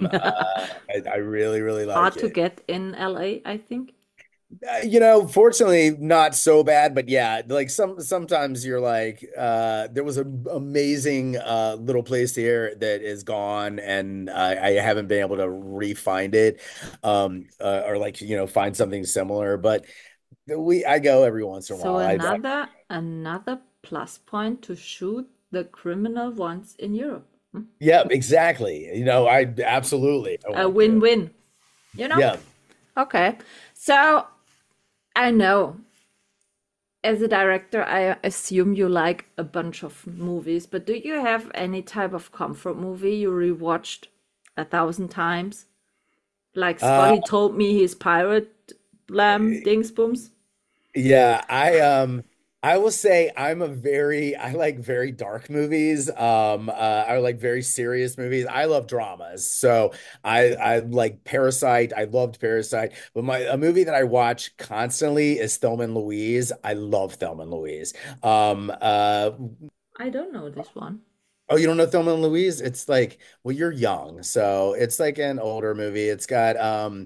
I really, really like Hard to it. get in LA, I think. Fortunately, not so bad, but yeah, like sometimes you're like, there was an amazing little place here that is gone, and I haven't been able to re-find it, or like find something similar. But I go every once in a So while. another plus point to shoot the criminal ones in Europe. Yeah, exactly. I absolutely I A want to. win-win, you know? Yeah. Okay. So I know as a director, I assume you like a bunch of movies, but do you have any type of comfort movie you rewatched 1,000 times? Like Uh, Scotty told me his pirate lamb dingsbums. Yeah, I will say I like very dark movies. I like very serious movies. I love dramas. So I like Parasite. I loved Parasite. But a movie that I watch constantly is Thelma and Louise. I love Thelma and Louise. Um uh I don't know this one. oh, you don't know Thelma and Louise? It's like, well, you're young, so it's like an older movie. It's got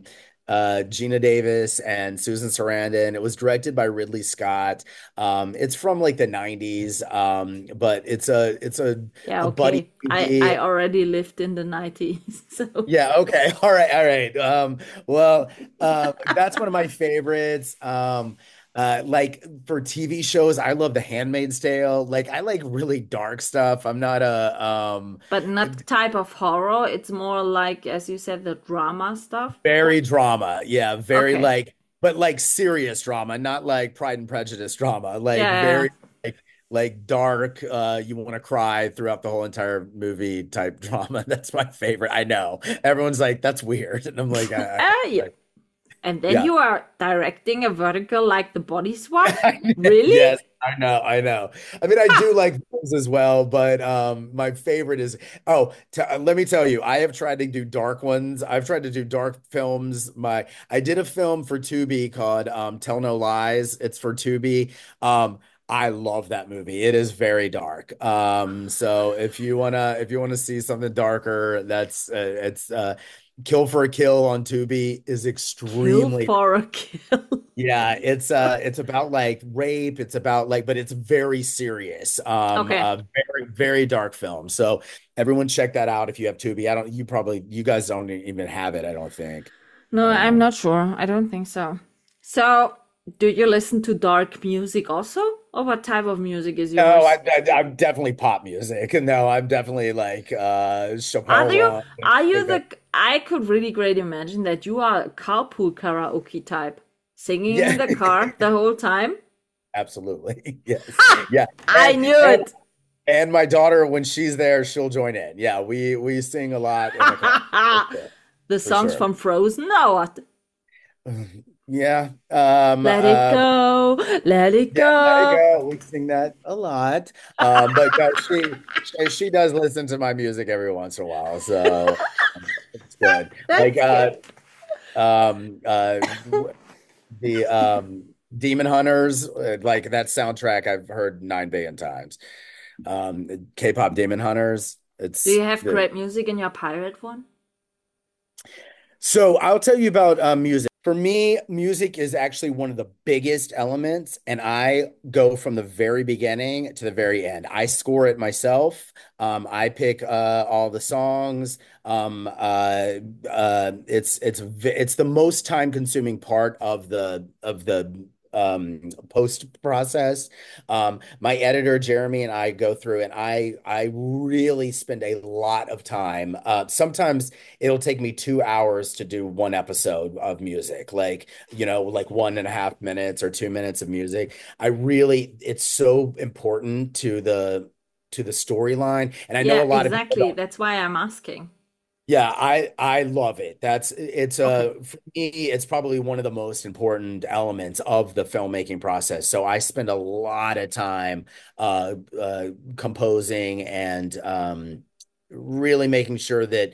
Gina Davis and Susan Sarandon. It was directed by Ridley Scott. It's from like the 90s. But Yeah, a buddy okay. I movie. already lived in the 90s, so Yeah, okay. All right, all right. Well, that's one of my favorites. Like for TV shows, I love The Handmaid's Tale. Like I like really dark stuff. I'm not a but not type of horror. It's more like, as you said, the drama stuff. very drama. Yeah, very Okay. but like serious drama, not like Pride and Prejudice drama. Like Yeah. very like dark, you want to cry throughout the whole entire movie type drama. That's my favorite. I know. Everyone's like, that's weird. And I'm like, Yeah. And then yeah. you are directing a vertical like the body swap? Really? Yes, I know, I know. I mean, I do like those as well, but my favorite is let me tell you, I have tried to do dark ones. I've tried to do dark films. I did a film for Tubi called Tell No Lies. It's for Tubi. I love that movie. It is very dark. So if you wanna see something darker, that's it's Kill for a Kill on Tubi is Kill extremely. for a kill. Yeah, it's about like rape, it's about like, but it's very serious. Okay. Very, very dark film. So everyone check that out if you have Tubi. You guys don't even have it, I don't think. No, I'm Um, not sure. I don't think so. So, do you listen to dark music also? Or what type of music is no, yours? I'm definitely pop music. No, I'm definitely like Are Chappelle you Roan. are you Like that. the I could really great imagine that you are a carpool karaoke type, singing in Yeah, the car the whole time. absolutely. Yes. Yeah. I knew And it. and my daughter, when she's there, she'll join in. Yeah, we sing a lot in the car for sure. The For songs sure. from Frozen. No, what? Yeah. Let it go, let it Yeah, there you go. go. We sing that a lot. But no, she does listen to my music every once in a while, so it's good. Like That's good. the Demon Hunters, like that soundtrack I've heard 9 billion times. K-pop Demon Hunters. Do you have great music in your pirate one? So I'll tell you about music. For me, music is actually one of the biggest elements, and I go from the very beginning to the very end. I score it myself. I pick all the songs. It's the most time-consuming part of the post process. My editor Jeremy and I go through, and I really spend a lot of time. Sometimes it'll take me 2 hours to do one episode of music, like 1.5 minutes or 2 minutes of music. It's so important to the storyline. And I know Yeah, a lot of people exactly. don't. That's why I'm asking. Yeah, I love it. It's Okay. for me, it's probably one of the most important elements of the filmmaking process. So I spend a lot of time composing and really making sure that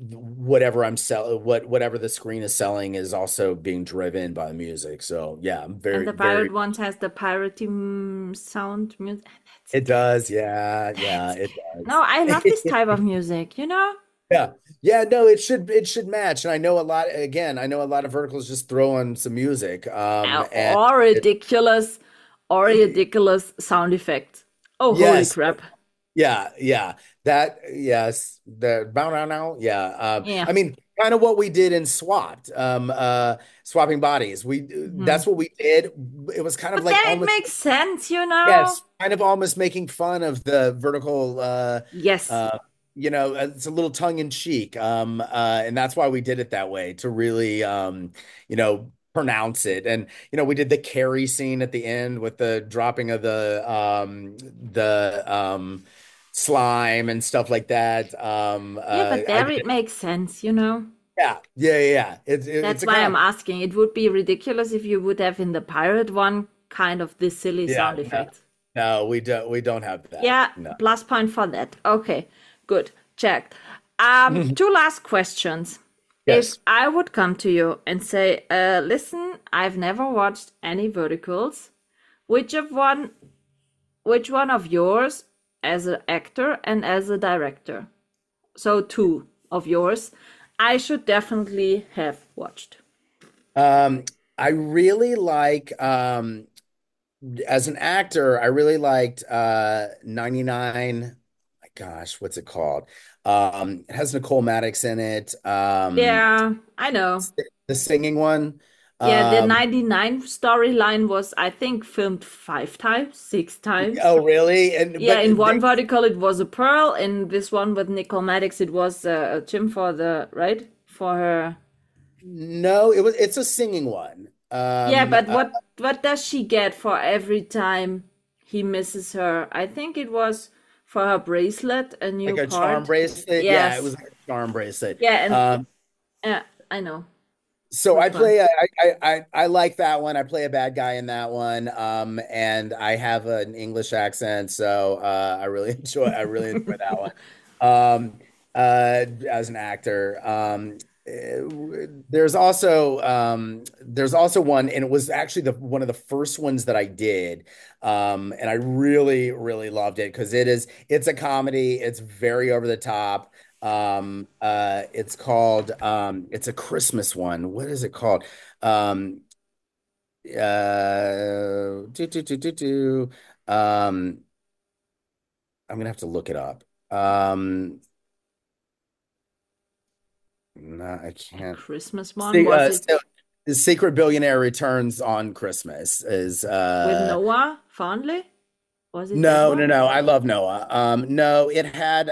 whatever the screen is selling is also being driven by the music. So yeah, I'm And very, the pirate very ones has the piratey sound music. That's it does. Yeah, yeah, that's it no, does. I love this type of music, you know? Yeah. Yeah, no, it should match. And I know a lot again, I know a lot of verticals just throw on some music. And Or it, ridiculous or ridiculous sound effects. Oh, holy yes, crap. yeah, yeah. That yes, the bow now now. Yeah. Yeah. I mean, kind of what we did in Swapped, swapping bodies. Mhm. That's what we did. It was kind of But like then it almost makes sense, you know? yes, kind of almost making fun of the vertical Yes. uh it's a little tongue in cheek. And that's why we did it that way to really pronounce it. And we did the Carrie scene at the end with the dropping of the slime and stuff like that. Yeah, but I there it did makes sense, you know? yeah, yeah, yeah, yeah. It's That's a why I'm comedy. asking. It would be ridiculous if you would have in the pirate one kind of this silly Yeah, sound no, effects. no, we don't have that. Yeah, No. plus point for that. Okay, good. Checked. Two last questions. If Yes. I would come to you and say, listen, I've never watched any verticals, which of one which one of yours as an actor and as a director? So two of yours, I should definitely have watched. Um, I really like as an actor, I really liked 99. My gosh, what's it called? It has Nicole Maddox in it. Yeah, I know. The singing one. Yeah, the Um, 99 storyline was, I think, filmed 5 times, 6 times. oh, really? And Yeah, but in one vertical it was a Pearl, in this one with Nicole Maddox it was a Jim for the, right? For her. no, it's a singing one. Yeah, but what does she get for every time he misses her? I think it was for her bracelet, a Like new a charm part. bracelet. Yeah, it Yes. was like a charm bracelet. Yeah, and Um, I know. So I Which one? play I like that one. I play a bad guy in that one. And I have an English accent, so I really enjoy that one. As an actor. There's also one, and it was actually the one of the first ones that I did. And I really, really loved it because it's a comedy, it's very over the top. It's a Christmas one. What is it called? Um, do, do, do, do, do. Um, I'm gonna have to look it up. No, I A can't. Christmas one? See, Was it so the Secret Billionaire Returns on Christmas is with Noah Fondley? Was it that no, no, one? no. I love Noah. No, it had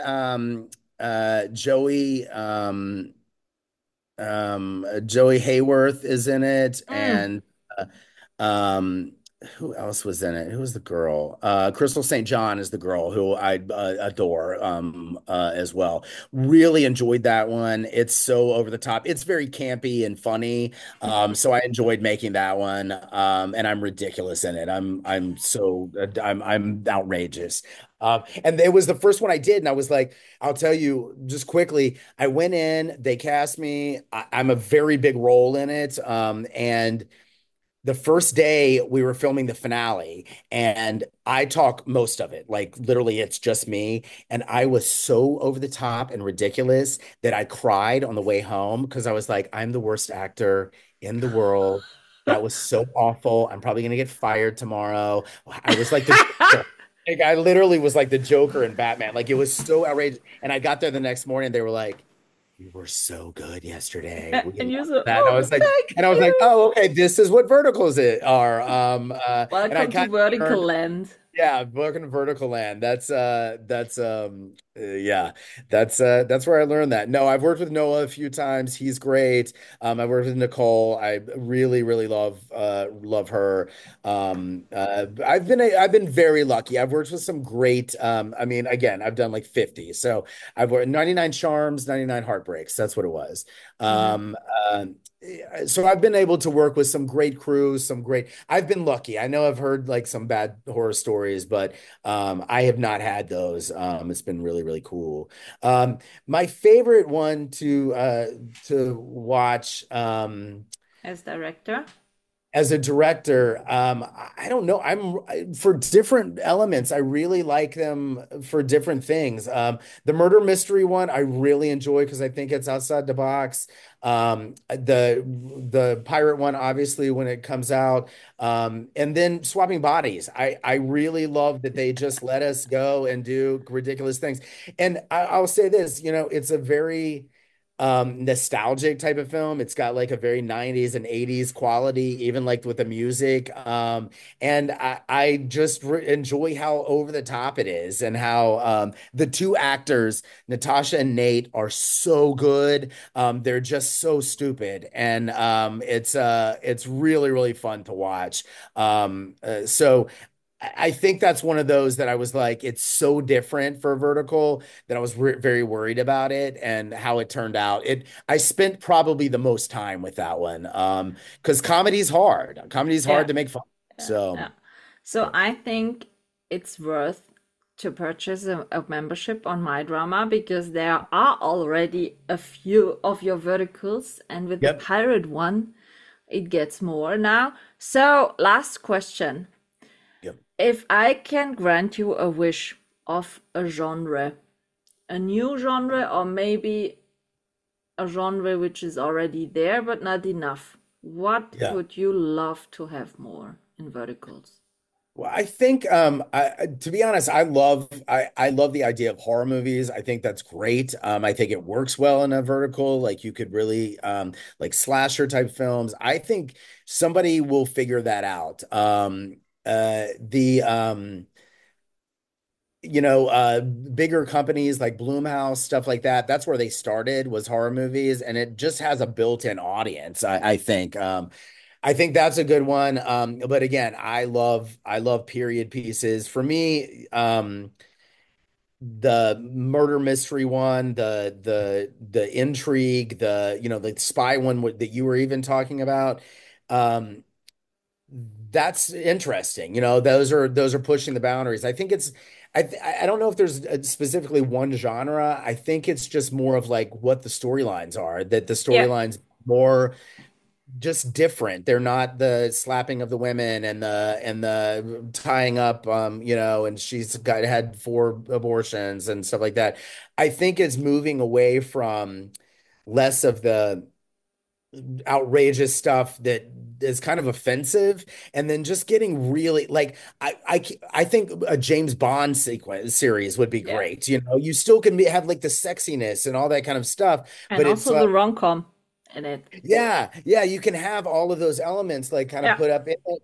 Joey Hayworth is in it, Mm. and um, who else was in it? Who was the girl? Crystal St. John is the girl who I adore as well. Really enjoyed that one. It's so over the top. It's very campy and funny. So I enjoyed making that one. And I'm ridiculous in it. I'm outrageous. And it was the first one I did, and I was like, I'll tell you just quickly. I went in, they cast me. I'm a very big role in it. And the first day we were filming the finale, and I talk most of it. Like literally, it's just me. And I was so over the top and ridiculous that I cried on the way home because I was like, I'm the worst actor in the world. That was so awful. I'm probably gonna get fired tomorrow. I was like the Joker. Like I literally was like the Joker in Batman. Like it was so outrageous. And I got there the next morning, they were like, you were so good yesterday. We And you love said, that. "Oh, thank And I was like, you. oh, okay, this is what verticals it are. And I Welcome to kind of Vertical learned, Land." yeah, working in vertical land. That's Yeah, that's where I learned that. No, I've worked with Noah a few times. He's great. I've worked with Nicole. I really, really love her. I've been very lucky. I've worked with some great. I mean, again, I've done like 50. So I've worked 99 Charms, 99 Heartbreaks. That's what it was. Hmm. Um, uh, so I've been able to work with some great crews, some great. I've been lucky. I know I've heard like some bad horror stories, but I have not had those. It's been really, really cool. Um, my favorite one to watch As director. as a director, I don't know. For different elements. I really like them for different things. The murder mystery one I really enjoy because I think it's outside the box. The pirate one, obviously, when it comes out, and then swapping bodies. I really love that they just let us go and do ridiculous things. And I'll say this, it's a very nostalgic type of film. It's got like a very 90s and 80s quality, even like with the music. And I just enjoy how over the top it is and how the two actors, Natasha and Nate, are so good. They're just so stupid. And it's really, really fun to watch. So I think that's one of those that I was like, it's so different for Vertical that I was very worried about it and how it turned out. I spent probably the most time with that one. Because comedy's hard. Comedy's hard Yeah. to make fun. Yeah. So Yeah. So I think it's worth to purchase a membership on My Drama because there are already a few of your verticals, and with the yep. pirate one, it gets more now. So, last question. Yep. If I can grant you a wish of a genre, a new genre, or maybe a genre which is already there but not enough, what Yeah. would you love to have more in verticals? Well, I think to be honest, I love the idea of horror movies. I think that's great. I think it works well in a vertical. Like you could really like slasher type films. I think somebody will figure that out. The bigger companies like Blumhouse, stuff like that. That's where they started was horror movies, and it just has a built-in audience. I think. I think that's a good one. But again, I love period pieces. For me, the murder mystery one, the intrigue, the spy one that you were even talking about. Um, that's interesting. Those are pushing the boundaries. I think I don't know if there's specifically one genre. I think it's just more of like what the storylines are, that the Yeah. storylines more just different. They're not the slapping of the women and the tying up, and she's had 4 abortions and stuff like that. I think it's moving away from less of the outrageous stuff that is kind of offensive, and then just getting really like I think a James Bond sequence series would be Yeah. great. You still can have like the sexiness and all that kind of stuff, And but it's also the rom-com in it. yeah, you can have all of those elements like kind of Yeah. put up in it.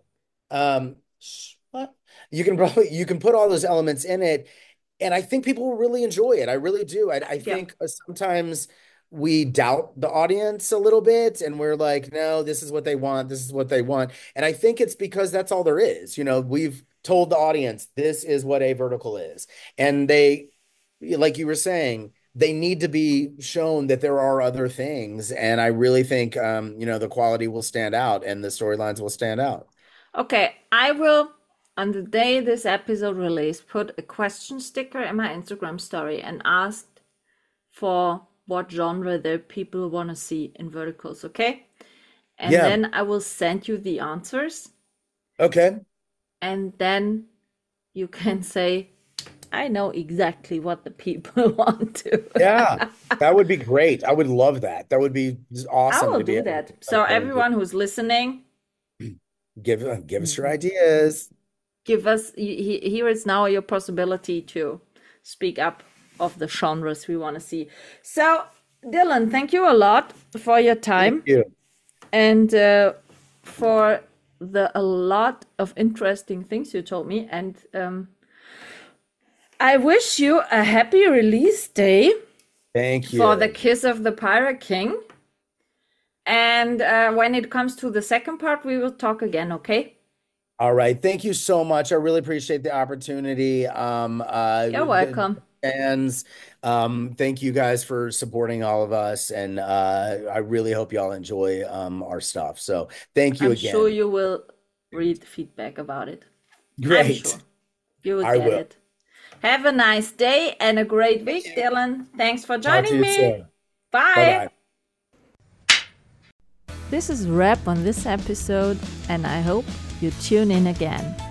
What? You can put all those elements in it, and I think people will really enjoy it. I really do. I Yeah. think sometimes we doubt the audience a little bit, and we're like, no, this is what they want. This is what they want. And I think it's because that's all there is. We've told the audience this is what a vertical is, and like you were saying, they need to be shown that there are other things. And I really think, the quality will stand out and the storylines will stand out. Okay, I will, on the day this episode released, put a question sticker in my Instagram story and ask for what genre the people want to see in verticals, okay? And Yeah. then I will send you the answers, Okay. and then you can say, I know exactly what the people want to. Yeah. That would be great. I would love that. That would be just I awesome will to be do able to that. So everyone who's listening, give us your ideas. give us here is now your possibility to speak up of the genres we want to see. So Dylan, thank you a lot for your time. Thank you. And for a lot of interesting things you told me. And I wish you a happy release day Thank you. for The Kiss of the Pirate King. And when it comes to the second part, we will talk again, okay? All right. Thank you so much. I really appreciate the opportunity. You're welcome. Fans, thank you guys for supporting all of us. And I really hope y'all enjoy our stuff. So thank you again. I'm sure you will read feedback about it. Great. I'm sure. You will I get will. it. Have a nice day and a great week, Dylan. Thanks for Talk to joining you me. soon. Bye. Bye-bye. This is a wrap on this episode, and I hope you tune in again.